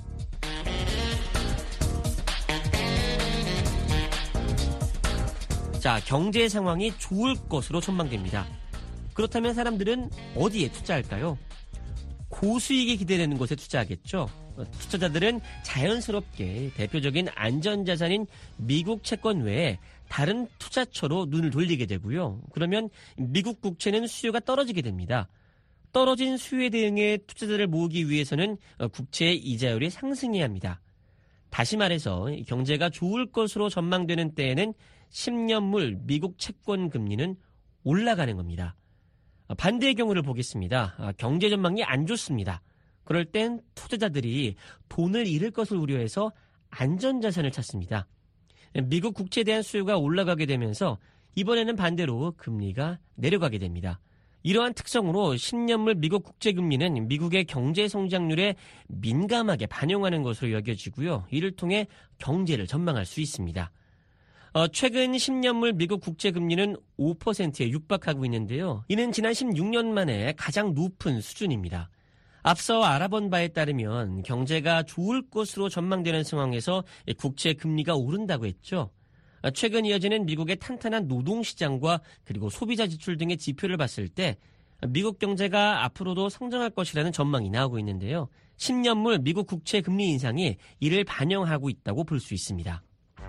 자, 경제 상황이 좋을 것으로 전망됩니다. 그렇다면 사람들은 어디에 투자할까요? 고수익이 기대되는 곳에 투자하겠죠. 투자자들은 자연스럽게 대표적인 안전자산인 미국 채권 외에 다른 투자처로 눈을 돌리게 되고요. 그러면 미국 국채는 수요가 떨어지게 됩니다. 떨어진 수요에 대응해 투자자를 모으기 위해서는 국채의 이자율이 상승해야 합니다. 다시 말해서 경제가 좋을 것으로 전망되는 때에는 십 년물 미국 채권 금리는 올라가는 겁니다. 반대의 경우를 보겠습니다. 경제 전망이 안 좋습니다. 그럴 땐 투자자들이 돈을 잃을 것을 우려해서 안전자산을 찾습니다. 미국 국채에 대한 수요가 올라가게 되면서 이번에는 반대로 금리가 내려가게 됩니다. 이러한 특성으로 십 년물 미국 국채금리는 미국의 경제 성장률에 민감하게 반영하는 것으로 여겨지고요. 이를 통해 경제를 전망할 수 있습니다. 어, 최근 십 년물 미국 국채금리는 오 퍼센트에 육박하고 있는데요. 이는 지난 십육 년 만에 가장 높은 수준입니다. 앞서 알아본 바에 따르면 경제가 좋을 것으로 전망되는 상황에서 국채 금리가 오른다고 했죠. 최근 이어지는 미국의 탄탄한 노동시장과 그리고 소비자 지출 등의 지표를 봤을 때 미국 경제가 앞으로도 성장할 것이라는 전망이 나오고 있는데요. 십 년물 미국 국채 금리 인상이 이를 반영하고 있다고 볼 수 있습니다.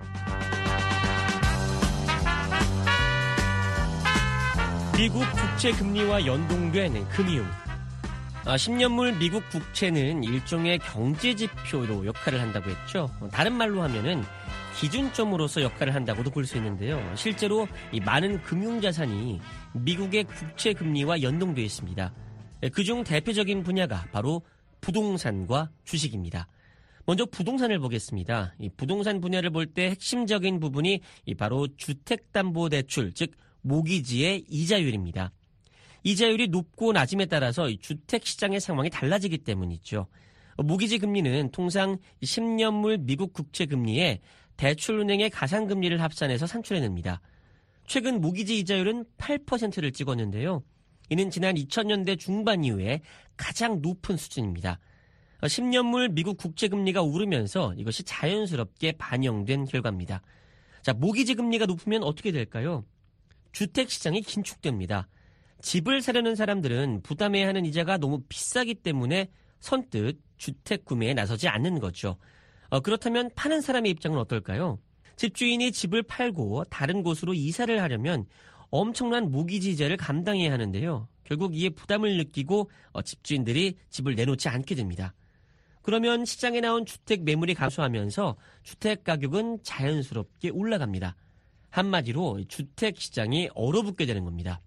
미국 국채 금리와 연동된 금융. 십 년물 미국 국채는 일종의 경제 지표로 역할을 한다고 했죠. 다른 말로 하면은 기준점으로서 역할을 한다고도 볼 수 있는데요. 실제로 이 많은 금융자산이 미국의 국채 금리와 연동되어 있습니다. 그중 대표적인 분야가 바로 부동산과 주식입니다. 먼저 부동산을 보겠습니다. 이 부동산 분야를 볼 때 핵심적인 부분이 이 바로 주택담보대출, 즉 모기지의 이자율입니다. 이자율이 높고 낮음에 따라서 주택시장의 상황이 달라지기 때문이죠. 모기지 금리는 통상 십 년물 미국 국채 금리에 대출은행의 가상금리를 합산해서 산출해냅니다. 최근 모기지 이자율은 팔 퍼센트를 찍었는데요. 이는 지난 이천 년대 중반 이후에 가장 높은 수준입니다. 십 년물 미국 국채 금리가 오르면서 이것이 자연스럽게 반영된 결과입니다. 자, 모기지 금리가 높으면 어떻게 될까요? 주택시장이 긴축됩니다. 집을 사려는 사람들은 부담해야 하는 이자가 너무 비싸기 때문에 선뜻 주택 구매에 나서지 않는 거죠. 어, 그렇다면 파는 사람의 입장은 어떨까요? 집주인이 집을 팔고 다른 곳으로 이사를 하려면 엄청난 모기지 이자를 감당해야 하는데요. 결국 이에 부담을 느끼고 어, 집주인들이 집을 내놓지 않게 됩니다. 그러면 시장에 나온 주택 매물이 감소하면서 주택 가격은 자연스럽게 올라갑니다. 한마디로 주택 시장이 얼어붙게 되는 겁니다.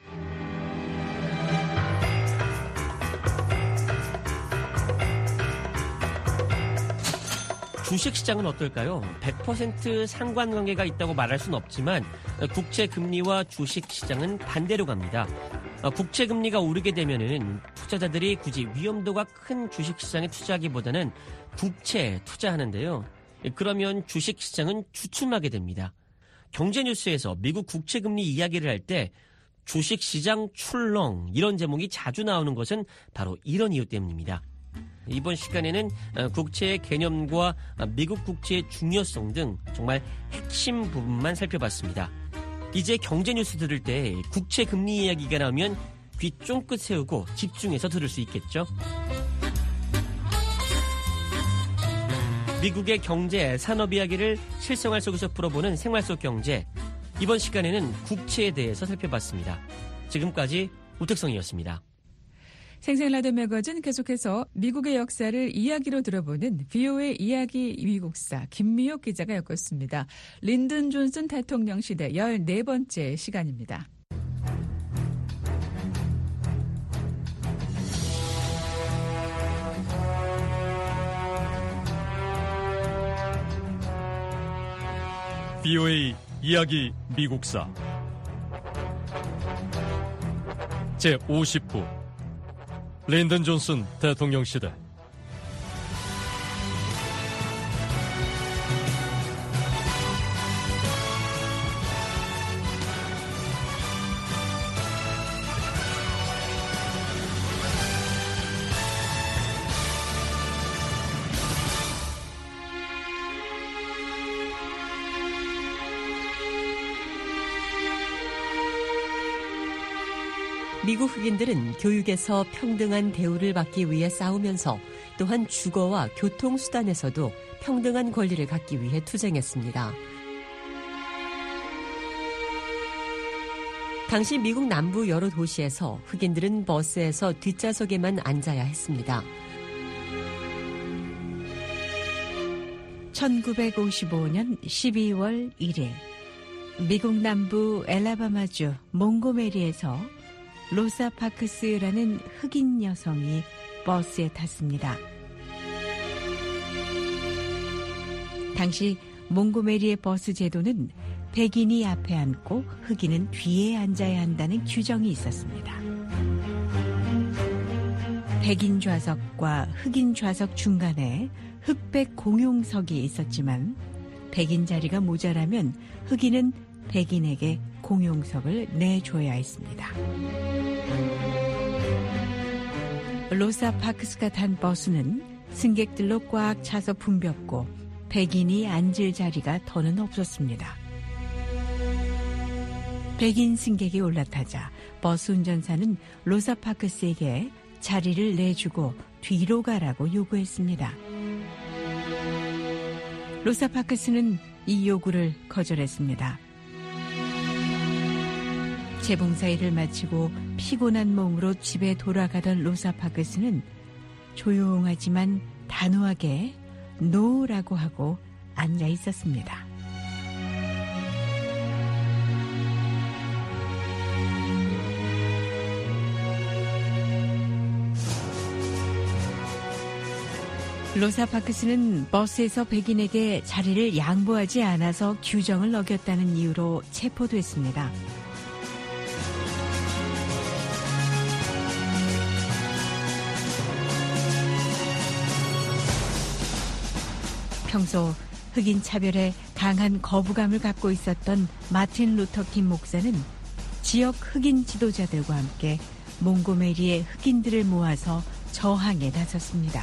주식시장은 어떨까요? 백 퍼센트 상관관계가 있다고 말할 수는 없지만 국채금리와 주식시장은 반대로 갑니다. 국채금리가 오르게 되면은 투자자들이 굳이 위험도가 큰 주식시장에 투자하기보다는 국채에 투자하는데요. 그러면 주식시장은 주춤하게 됩니다. 경제뉴스에서 미국 국채금리 이야기를 할 때 주식시장 출렁 이런 제목이 자주 나오는 것은 바로 이런 이유 때문입니다. 이번 시간에는 국채의 개념과 미국 국채의 중요성 등 정말 핵심 부분만 살펴봤습니다. 이제 경제 뉴스 들을 때 국채 금리 이야기가 나오면 귀 쫑긋 세우고 집중해서 들을 수 있겠죠. 미국의 경제, 산업 이야기를 실생활 속에서 풀어보는 생활 속 경제. 이번 시간에는 국채에 대해서 살펴봤습니다. 지금까지 우택성이었습니다. 생생라디오 매거진 계속해서 미국의 역사를 이야기로 들어보는 비오에이 이야기 미국사 김미옥 기자가 엮었습니다. 린든 존슨 대통령 시대 열네 번째 시간입니다. 비오에이 이야기 미국사 제오십 부 린든 존슨 대통령 시대. 미국 흑인들은 교육에서 평등한 대우를 받기 위해 싸우면서 또한 주거와 교통수단에서도 평등한 권리를 갖기 위해 투쟁했습니다. 당시 미국 남부 여러 도시에서 흑인들은 버스에서 뒷좌석에만 앉아야 했습니다. 천구백오십오 년 십이월 일일 미국 남부 엘라바마주 몽고메리에서 로사 파크스라는 흑인 여성이 버스에 탔습니다. 당시 몽고메리의 버스 제도는 백인이 앞에 앉고 흑인은 뒤에 앉아야 한다는 규정이 있었습니다. 백인 좌석과 흑인 좌석 중간에 흑백 공용석이 있었지만 백인 자리가 모자라면 흑인은 백인에게 공용석을 내줘야 했습니다. 로사 파크스가 탄 버스는 승객들로 꽉 차서 붐볐고 백인이 앉을 자리가 더는 없었습니다. 백인 승객이 올라타자 버스 운전사는 로사 파크스에게 자리를 내주고 뒤로 가라고 요구했습니다. 로사 파크스는 이 요구를 거절했습니다. 재봉사 일을 마치고 피곤한 몸으로 집에 돌아가던 로사 파크스는 조용하지만 단호하게 노라고 하고 앉아 있었습니다. 로사 파크스는 버스에서 백인에게 자리를 양보하지 않아서 규정을 어겼다는 이유로 체포됐습니다. 평소 흑인 차별에 강한 거부감을 갖고 있었던 마틴 루터 킹 목사는 지역 흑인 지도자들과 함께 몽고메리의 흑인들을 모아서 저항에 나섰습니다.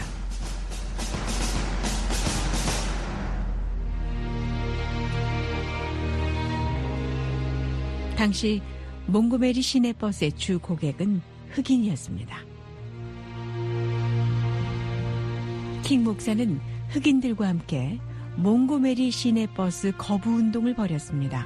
당시 몽고메리 시내버스의 주 고객은 흑인이었습니다. 킹 목사는 흑인들과 함께 몽고메리 시내버스 거부 운동을 벌였습니다.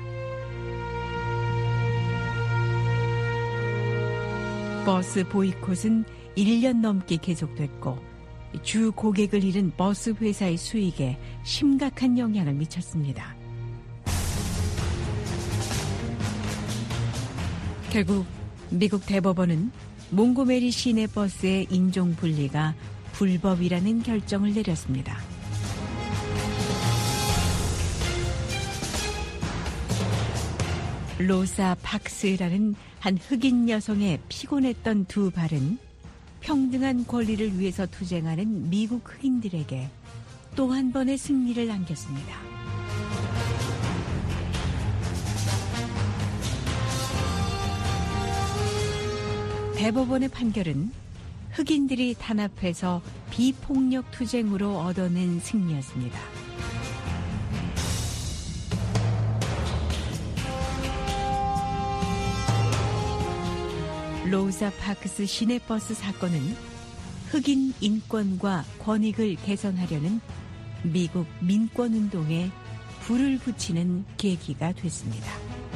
버스 보이콧은 일 년 넘게 계속됐고 주 고객을 잃은 버스 회사의 수익에 심각한 영향을 미쳤습니다. 결국 미국 대법원은 몽고메리 시내버스의 인종 분리가 불법이라는 결정을 내렸습니다. 로사 파크스라는 한 흑인 여성의 피곤했던 두 발은 평등한 권리를 위해서 투쟁하는 미국 흑인들에게 또 한 번의 승리를 안겼습니다. 대법원의 판결은 흑인들이 탄압해서 비폭력 투쟁으로 얻어낸 승리였습니다. 로자 파크스 시내버스 사건은 흑인 인권과 권익을 개선하려는 미국 민권운동에 불을 붙이는 계기가 됐습니다.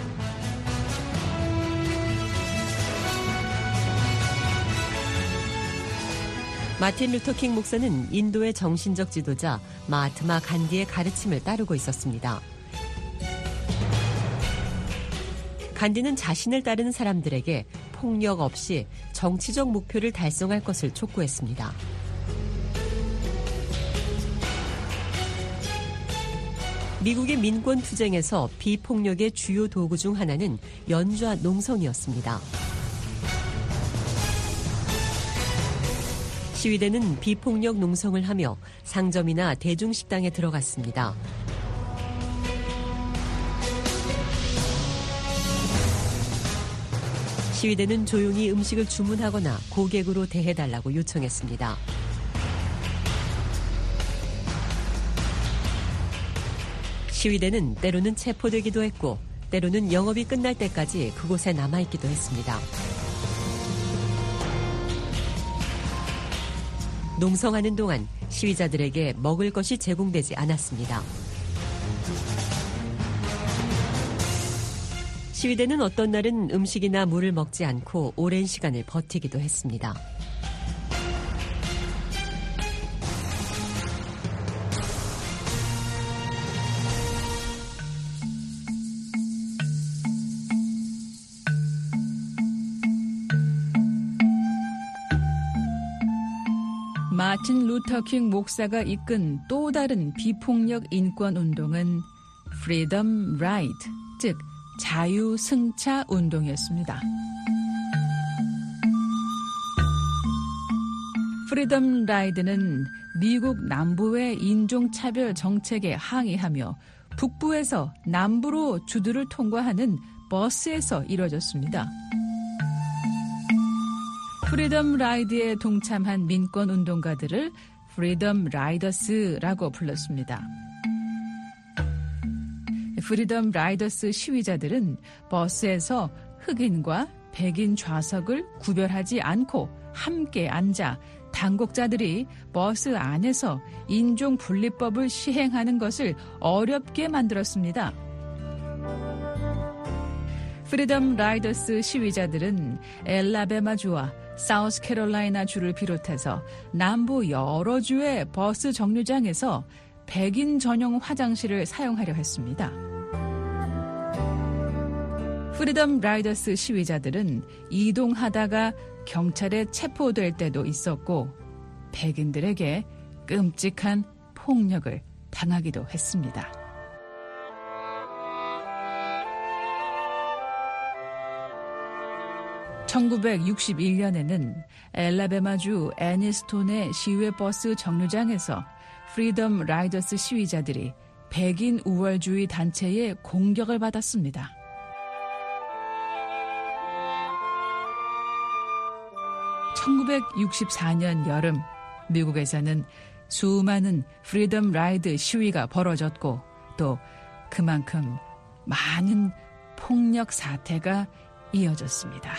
마틴 루터킹 목사는 인도의 정신적 지도자 마하트마 간디의 가르침을 따르고 있었습니다. 간디는 자신을 따르는 사람들에게 폭력 없이 정치적 목표를 달성할 것을 촉구했습니다. 미국의 민권 투쟁에서 비폭력의 주요 도구 중 하나는 연좌 농성이었습니다. 시위대는 비폭력 농성을 하며 상점이나 대중식당에 들어갔습니다. 시위대는 조용히 음식을 주문하거나 고객으로 대해달라고 요청했습니다. 시위대는 때로는 체포되기도 했고 때로는 영업이 끝날 때까지 그곳에 남아있기도 했습니다. 농성하는 동안 시위자들에게 먹을 것이 제공되지 않았습니다. 시위대는 어떤 날은 음식이나 물을 먹지 않고 오랜 시간을 버티기도 했습니다. 마틴 루터킹 목사가 이끈 또 다른 비폭력 인권 운동은 Freedom Ride, 즉 자유 승차 운동이었습니다. Freedom Ride는 미국 남부의 인종차별 정책에 항의하며 북부에서 남부로 주들을 통과하는 버스에서 이뤄졌습니다. 프리덤 라이드에 동참한 민권 운동가들을 프리덤 라이더스라고 불렀습니다. 프리덤 라이더스 시위자들은 버스에서 흑인과 백인 좌석을 구별하지 않고 함께 앉아 당국자들이 버스 안에서 인종 분리법을 시행하는 것을 어렵게 만들었습니다. 프리덤 라이더스 시위자들은 엘라베마주와 사우스캐롤라이나 주를 비롯해서 남부 여러 주의 버스 정류장에서 백인 전용 화장실을 사용하려 했습니다. 프리덤 라이더스 시위자들은 이동하다가 경찰에 체포될 때도 있었고 백인들에게 끔찍한 폭력을 당하기도 했습니다. 천구백육십일 년에는 엘라베마주 애니스톤의 시외 버스 정류장에서 프리덤 라이더스 시위자들이 백인 우월주의 단체의 공격을 받았습니다. 천구백육십사 년 여름 미국에서는 수많은 프리덤 라이드 시위가 벌어졌고 또 그만큼 많은 폭력 사태가 이어졌습니다.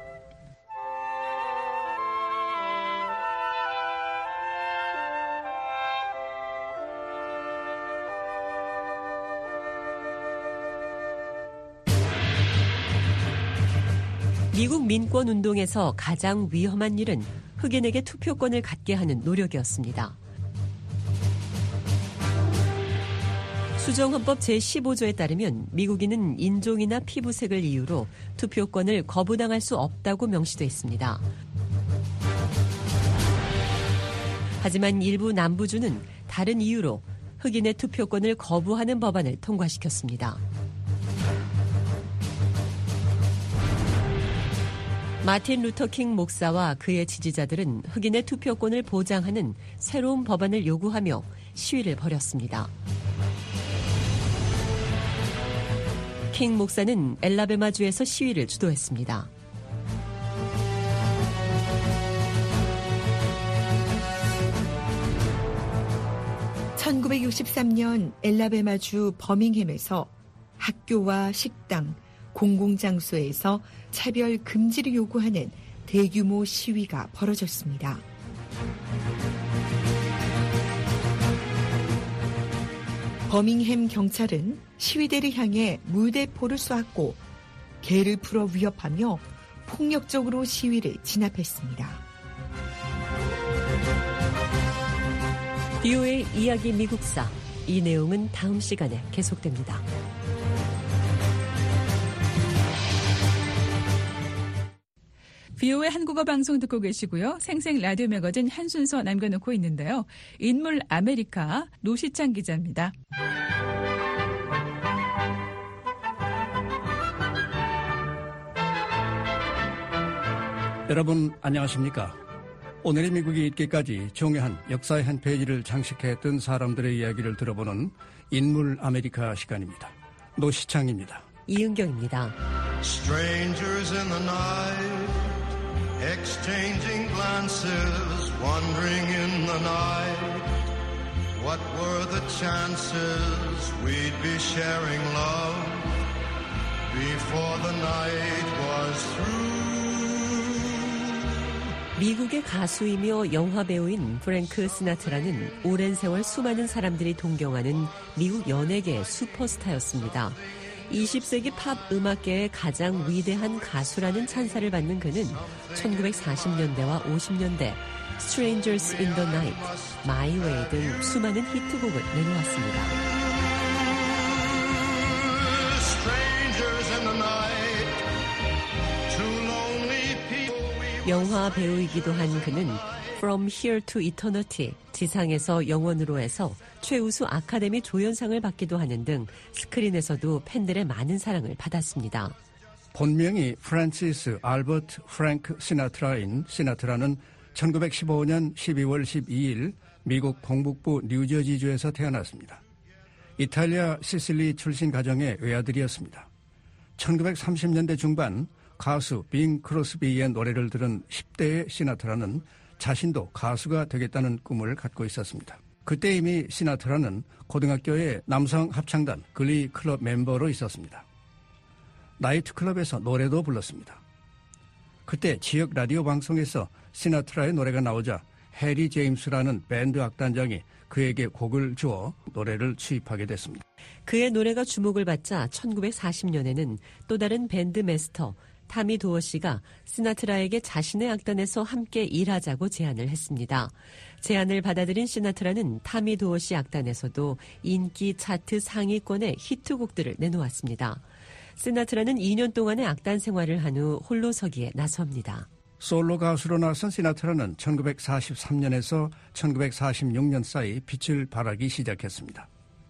미국 민권운동에서 가장 위험한 일은 흑인에게 투표권을 갖게 하는 노력이었습니다. 수정헌법 제십오 조에 따르면 미국인은 인종이나 피부색을 이유로 투표권을 거부당할 수 없다고 명시돼 있습니다. 하지만 일부 남부주는 다른 이유로 흑인의 투표권을 거부하는 법안을 통과시켰습니다. 마틴 루터킹 목사와 그의 지지자들은 흑인의 투표권을 보장하는 새로운 법안을 요구하며 시위를 벌였습니다. 킹 목사는 엘라베마주에서 시위를 주도했습니다. 천구백육십삼 년 엘라베마주 버밍햄에서 학교와 식당, 공공장소에서 차별 금지를 요구하는 대규모 시위가 벌어졌습니다. 버밍햄 경찰은 시위대를 향해 물대포를 쏘았고 개를 풀어 위협하며 폭력적으로 시위를 진압했습니다. 비오에이 이야기 미국사. 이 내용은 다음 시간에 계속됩니다. 비오에이 한국어 방송 듣고 계시고요. 생생 라디오 매거진 한 순서 남겨놓고 있는데요. 인물 아메리카 노시창 기자입니다. 여러분 안녕하십니까? 오늘의 미국이 있기까지 종이한 역사의 한 페이지를 장식했던 사람들의 이야기를 들어보는 인물 아메리카 시간입니다. 노시창입니다. 이은경입니다. Strangers in the night, exchanging glances, wandering in the night. What were the chances we'd be sharing love before the night was through? 미국의 가수이며 영화 배우인 프랭크 시나트라는 오랜 세월 수많은 사람들이 동경하는 미국 연예계의 슈퍼스타였습니다. 이십 세기 팝 음악계의 가장 위대한 가수라는 찬사를 받는 그는 천구백사십 년대와 오십 년대 Strangers in the Night, My Way 등 수많은 히트곡을 내놓았습니다. Strangers in the night, two lonely people. 영화 배우이기도 한 그는 From Here to Eternity, 지상에서 영원으로에서 최우수 아카데미 조연상을 받기도 하는 등 스크린에서도 팬들의 많은 사랑을 받았습니다. 본명이 프란시스 알버트 프랭크 시나트라인 시나트라는 천구백십오 년 십이월 십이일 미국 동북부 뉴저지주에서 태어났습니다. 이탈리아 시실리 출신 가정의 외아들이었습니다. 천구백삼십 년대 중반 가수 빙 크로스비의 노래를 들은 십 대의 시나트라는 자신도 가수가 되겠다는 꿈을 갖고 있었습니다. 그때 이미 시나트라는 고등학교의 남성 합창단 글리 클럽 멤버로 있었습니다. 나이트클럽에서 노래도 불렀습니다. 그때 지역 라디오 방송에서 시나트라의 노래가 나오자 해리 제임스라는 밴드 악단장이 그에게 곡을 주어 노래를 취입하게 됐습니다. 그의 노래가 주목을 받자 천구백사십 년에는 또 다른 밴드 마스터 타미 도어 씨가 시나트라에게 자신의 악단에서 함께 일하자고 제안을 했습니다. 제안을 받아들인 시나트라는 타미 도어 씨 악단에서도 인기 차트 상위권의 히트곡들을 내놓았습니다. 시나트라는 이 년 동안의 악단 생활을 한 후 홀로서기에 나섭니다. 솔로 가수로 나선 시나트라는 천구백사십삼 년에서 천구백사십육 년 사이 빛을 발하기 시작했습니다.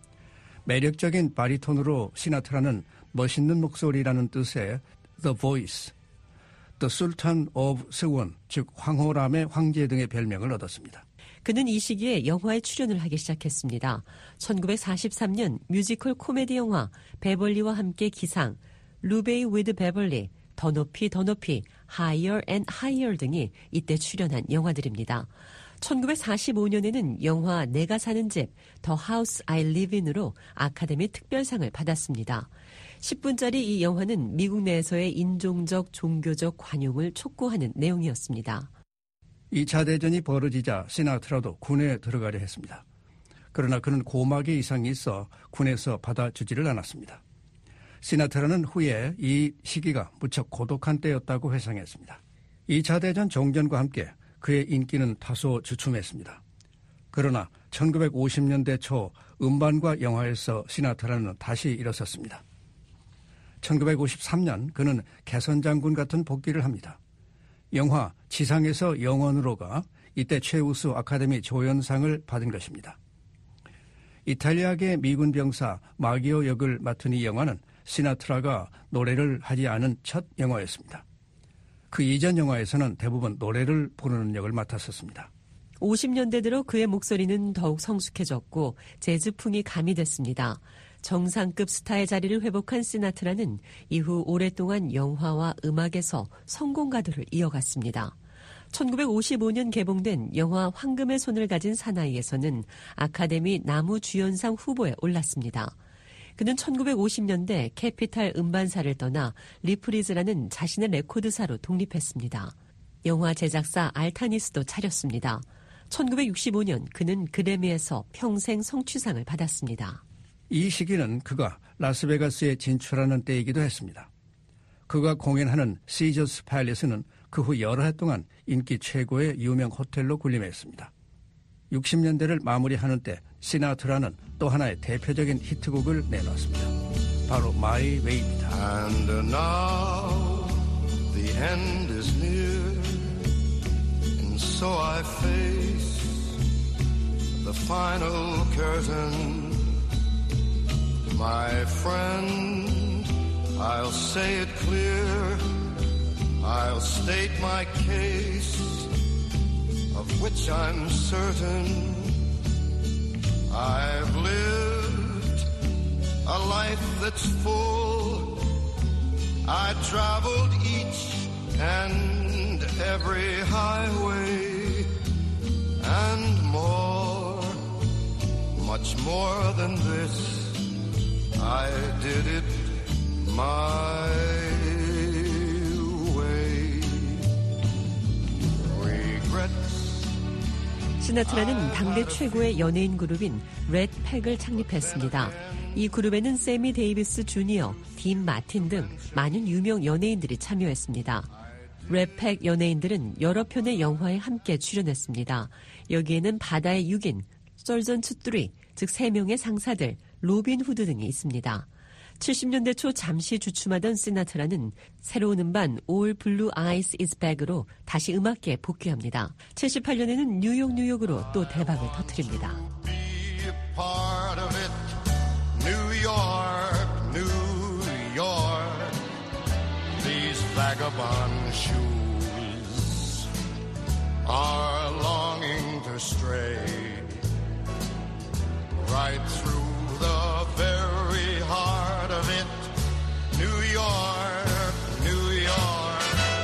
매력적인 바리톤으로 시나트라는 멋있는 목소리라는 뜻의 The Voice, The Sultan of Swon, 즉 황홀함의 황제 등의 별명을 얻었습니다. 그는 이 시기에 영화에 출연을 하기 시작했습니다. 천구백사십삼 년 뮤지컬 코미디 영화 베벌리와 함께 기상, 루베이 위드 베벌리, 더 높이 더 높이, Higher and Higher 등이 이때 출연한 영화들입니다. 천구백사십오 년에는 영화 내가 사는 집, The House I Live In으로 아카데미 특별상을 받았습니다. 십 분짜리 이 영화는 미국 내에서의 인종적, 종교적 관용을 촉구하는 내용이었습니다. 이 차 대전이 벌어지자 시나트라도 군에 들어가려 했습니다. 그러나 그는 고막에 이상이 있어 군에서 받아주지를 않았습니다. 시나트라는 후에 이 시기가 무척 고독한 때였다고 회상했습니다. 이 차 대전 종전과 함께 그의 인기는 다소 주춤했습니다. 그러나 천구백오십 년대 초 음반과 영화에서 시나트라는 다시 일어섰습니다. 천구백오십삼 년 그는 개선장군 같은 복귀를 합니다. 영화 지상에서 영원으로가 이때 최우수 아카데미 조연상을 받은 것입니다. 이탈리아계 미군 병사 마기오 역을 맡은 이 영화는 시나트라가 노래를 하지 않은 첫 영화였습니다. 그 이전 영화에서는 대부분 노래를 부르는 역을 맡았었습니다. 오십 년대 들어 그의 목소리는 더욱 성숙해졌고 재즈풍이 가미됐습니다. 정상급 스타의 자리를 회복한 시나트라는 이후 오랫동안 영화와 음악에서 성공 가도를 이어갔습니다. 천구백오십오 년 개봉된 영화 황금의 손을 가진 사나이에서는 아카데미 나무주연상 후보에 올랐습니다. 그는 천구백오십 년대 캐피탈 음반사를 떠나 리프리즈라는 자신의 레코드사로 독립했습니다. 영화 제작사 알타니스도 차렸습니다. 천구백육십오 년 그는 그래미에서 평생 성취상을 받았습니다. 이 시기는 그가 라스베가스에 진출하는 때이기도 했습니다. 그가 공연하는 시저스 팰리스는 그 후 여러 해 동안 인기 최고의 유명 호텔로 군림했습니다. 육십 년대를 마무리하는 때 시나트라는 또 하나의 대표적인 히트곡을 내놓았습니다. 바로 My Way입니다. And now the end is near, and so I face the final curtain. My friend, I'll say it clear, I'll state my case, of which I'm certain. I've lived a life that's full. I traveled each and every highway and more, much more than this. I did it my way. Regrets. 시나트라는 당대 최고의 연예인 그룹인 레드팩을 창립했습니다. 이 그룹에는 세미 데이비스 주니어, 딘 마틴 등 많은 유명 연예인들이 참여했습니다. 레드팩 연예인들은 여러 편의 영화에 함께 출연했습니다. 여기에는 바다의 육인, 솔전트 삼, 즉 세 명의 상사들, 로빈 후드 등이 있습니다. 칠십 년대 초 잠시 주춤하던 시나트라는 새로운 음반 All Blue Eyes Is Back으로 다시 음악계에 복귀합니다. 칠십팔 년에는 뉴욕 뉴욕으로 또 대박을 터뜨립니다. New York, New York, these vagabond shoes are longing to stray right through the very heart of it. New York, New York,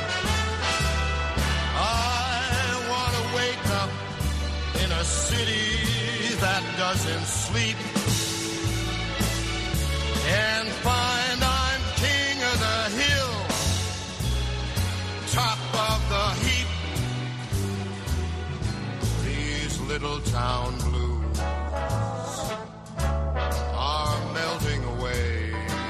I want to wake up in a city that doesn't sleep and find I'm king of the hill, top of the heap. These little town blues are melting away.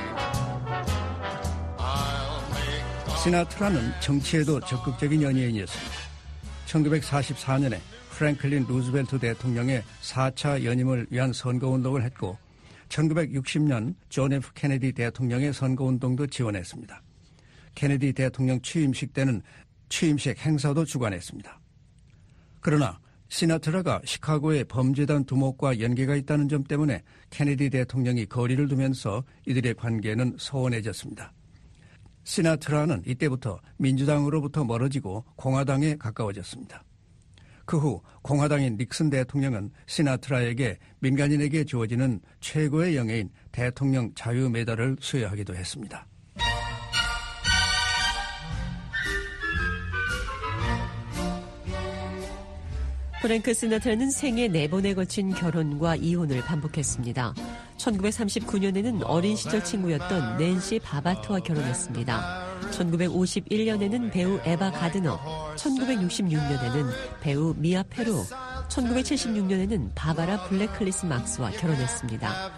I'll make... 시나트라는 정치에도 적극적인 연예인이었습니다. 천구백사십사 년에 프랭클린 루즈벨트 대통령의 사 차 연임을 위한 선거운동을 했고 천구백육십 년 존 에프 케네디 대통령의 선거운동도 지원했습니다. 케네디 대통령 취임식 때는 취임식 행사도 주관했습니다. 그러나 시나트라가 시카고의 범죄단 두목과 연계가 있다는 점 때문에 케네디 대통령이 거리를 두면서 이들의 관계는 소원해졌습니다. 시나트라는 이때부터 민주당으로부터 멀어지고 공화당에 가까워졌습니다. 그 후 공화당인 닉슨 대통령은 시나트라에게 민간인에게 주어지는 최고의 영예인 대통령 자유 메달을 수여하기도 했습니다. 프랭크 시나트라는 생애 네 번에 걸친 결혼과 이혼을 반복했습니다. 천구백삼십구 년에는 어린 시절 친구였던 낸시 바바트와 결혼했습니다. 천구백오십일 년에는 배우 에바 가드너, 천구백육십육 년에는 배우 미아 페로, 천구백칠십육 년에는 바바라 블랙클리스 막스와 결혼했습니다.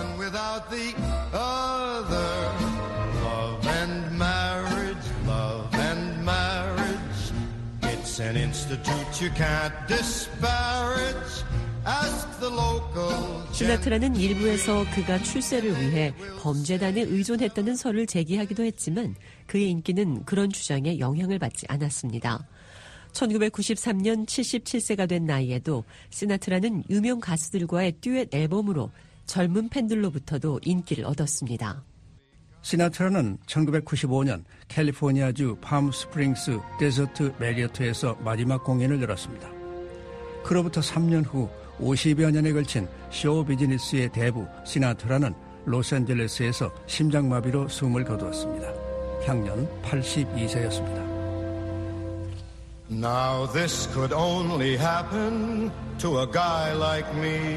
It's an institute you can't disparage. Ask the local. 시나트라는 일부에서 그가 출세를 위해 범죄단에 의존했다는 설을 제기하기도 했지만 그의 인기는 그런 주장에 영향을 받지 않았습니다. 천구백구십삼 년 칠십칠 세가 된 나이에도 시나트라는 유명 가수들과의 듀엣 앨범으로 젊은 팬들로부터도 인기를 얻었습니다. 시나트라는 천구백구십오 년 캘리포니아주 팜스프링스 데저트 메리어트에서 마지막 공연을 열었습니다. 그로부터 삼 년 후 오십여 년에 걸친 쇼 비즈니스의 대부 시나트라는 로스앤젤레스에서 심장마비로 숨을 거두었습니다. 향년 팔십이 세였습니다. Now this could only happen to a guy like me,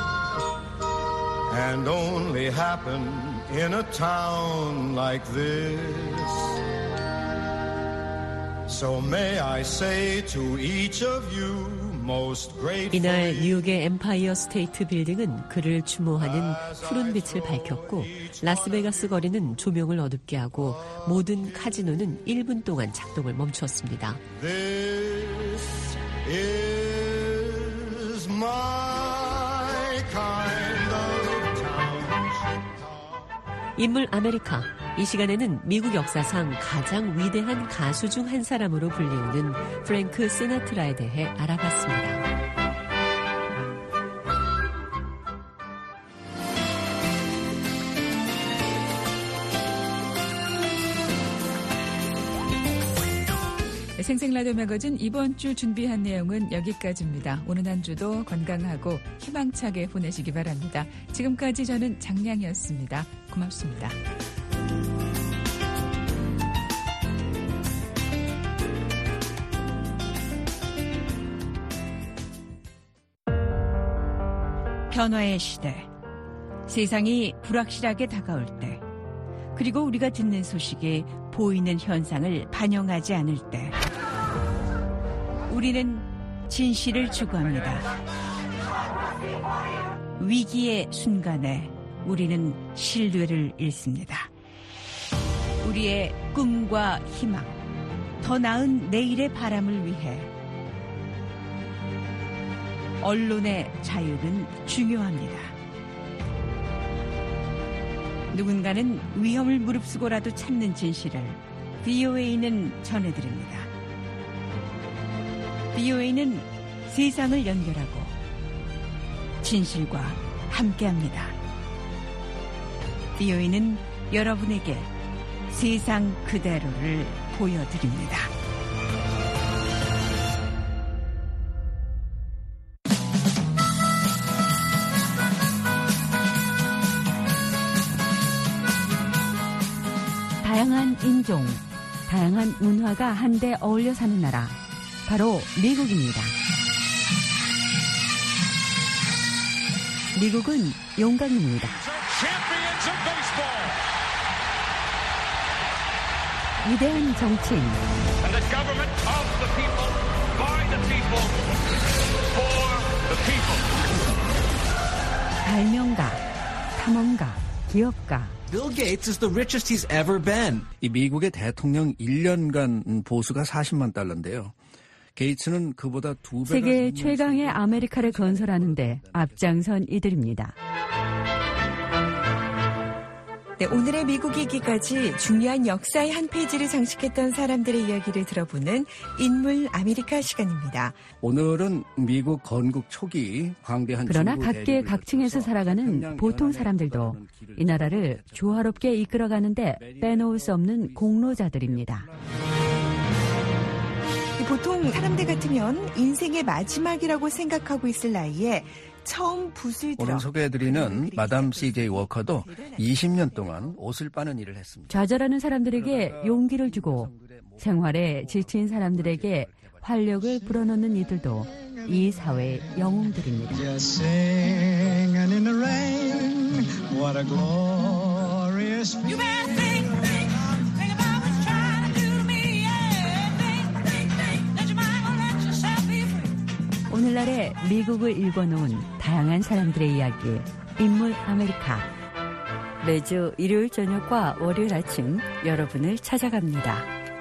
and only happen in a town like this. So may I say to each of you most gratefully. 이날 뉴욕의 엠파이어 스테이트 빌딩은 그를 추모하는 푸른 빛을 밝혔고 라스베가스 거리는 조명을 어둡게 하고 모든 카지노는 일 분 동안 작동을 멈추었습니다. This is my kind of town. 인물 아메리카. 이 시간에는 미국 역사상 가장 위대한 가수 중 한 사람으로 불리우는 프랭크 시나트라에 대해 알아봤습니다. 생생라디오 매거진 이번 주 준비한 내용은 여기까지입니다. 오늘 한 주도 건강하고 희망차게 보내시기 바랍니다. 지금까지 저는 장량이었습니다. 고맙습니다. 변화의 시대, 세상이 불확실하게 다가올 때, 그리고 우리가 듣는 소식이 보이는 현상을 반영하지 않을 때, 우리는 진실을 추구합니다. 위기의 순간에 우리는 신뢰를 잃습니다. 우리의 꿈과 희망, 더 나은 내일의 바람을 위해 언론의 자유는 중요합니다. 누군가는 위험을 무릅쓰고라도 찾는 진실을 브이오에이는 전해드립니다. 브이오에이는 세상을 연결하고 진실과 함께합니다. 브이오에이는 여러분에게 세상 그대로를 보여드립니다. 다양한 인종, 다양한 문화가 한데 어울려 사는 나라, 바로 미국입니다. 미국은 용광입니다. 위대한 정치인, 발명가, 탐험가, 기업가. Bill Gates is the richest he's ever been. 이 미국의 대통령 일 년간 보수가 사십만 달러인데요. 게이츠는 그보다 두 배. 세계 최강의 아메리카를 건설하는데 앞장선 이들입니다. 네, 오늘의 미국 이기까지 중요한 역사의 한 페이지를 장식했던 사람들의 이야기를 들어보는 인물 아메리카 시간입니다. 오늘은 미국 건국 초기 광대한 그러나 각계 각층에서 살아가는 보통 사람들도 이 나라를 조화롭게 이끌어가는데 빼놓을 수 없는 공로자들입니다. 보통 사람들 같으면 인생의 마지막이라고 생각하고 있을 나이에 처음 붓을 들어 오늘 소개해드리는 마담 씨제이 워커도 이십 년 동안 옷을 빠는 일을 했습니다. 좌절하는 사람들에게 용기를 주고 생활에 지친 사람들에게 활력을 불어넣는 이들도 이 사회의 영웅들입니다. 오늘날의 미국을 읽어놓은 다양한 사람들의 이야기, 인물 아메리카. 매주 일요일 저녁과 월요일 아침 여러분을 찾아갑니다.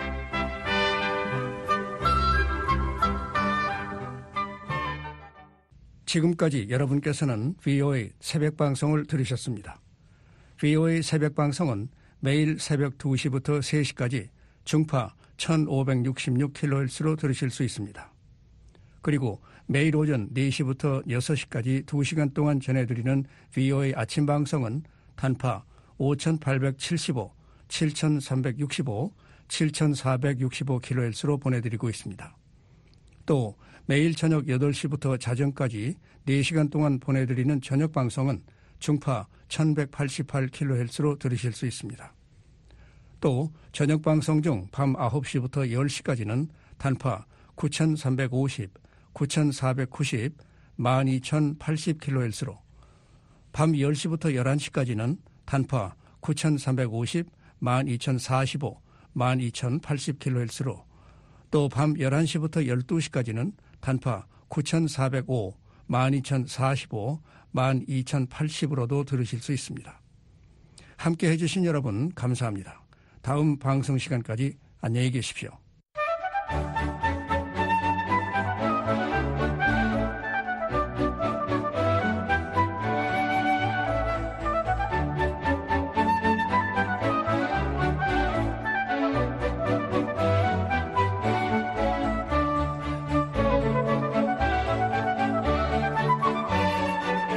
지금까지 여러분께서는 브이오에이 새벽방송을 들으셨습니다. 브이오에이 새벽방송은 매일 새벽 두 시부터 세 시까지 중파 천오백육십육 킬로헤르츠로 들으실 수 있습니다. 그리고 매일 오전 네 시부터 여섯 시까지 두 시간 동안 전해드리는 브이오에이 아침 방송은 단파 오천팔백칠십오, 칠천삼백육십오, 칠천사백육십오 킬로헤르츠로 보내드리고 있습니다. 또 매일 저녁 여덟 시부터 자정까지 네 시간 동안 보내드리는 저녁 방송은 중파 천백팔십팔 킬로헤르츠로 들으실 수 있습니다. 또 저녁 방송 중 밤 아홉 시부터 열 시까지는 단파 구천삼백오십, 구천사백구십, 만 이천팔십 킬로헤르츠로 밤 열 시부터 열한 시까지는 단파 구천삼백오십, 만 이천사십오, 만 이천팔십 킬로헤르츠로 또 밤 열한 시부터 열두 시까지는 단파 구천사백오, 만 이천사십오, 만 이천팔십으로도 들으실 수 있습니다. 함께 해주신 여러분 감사합니다. 다음 방송 시간까지 안녕히 계십시오.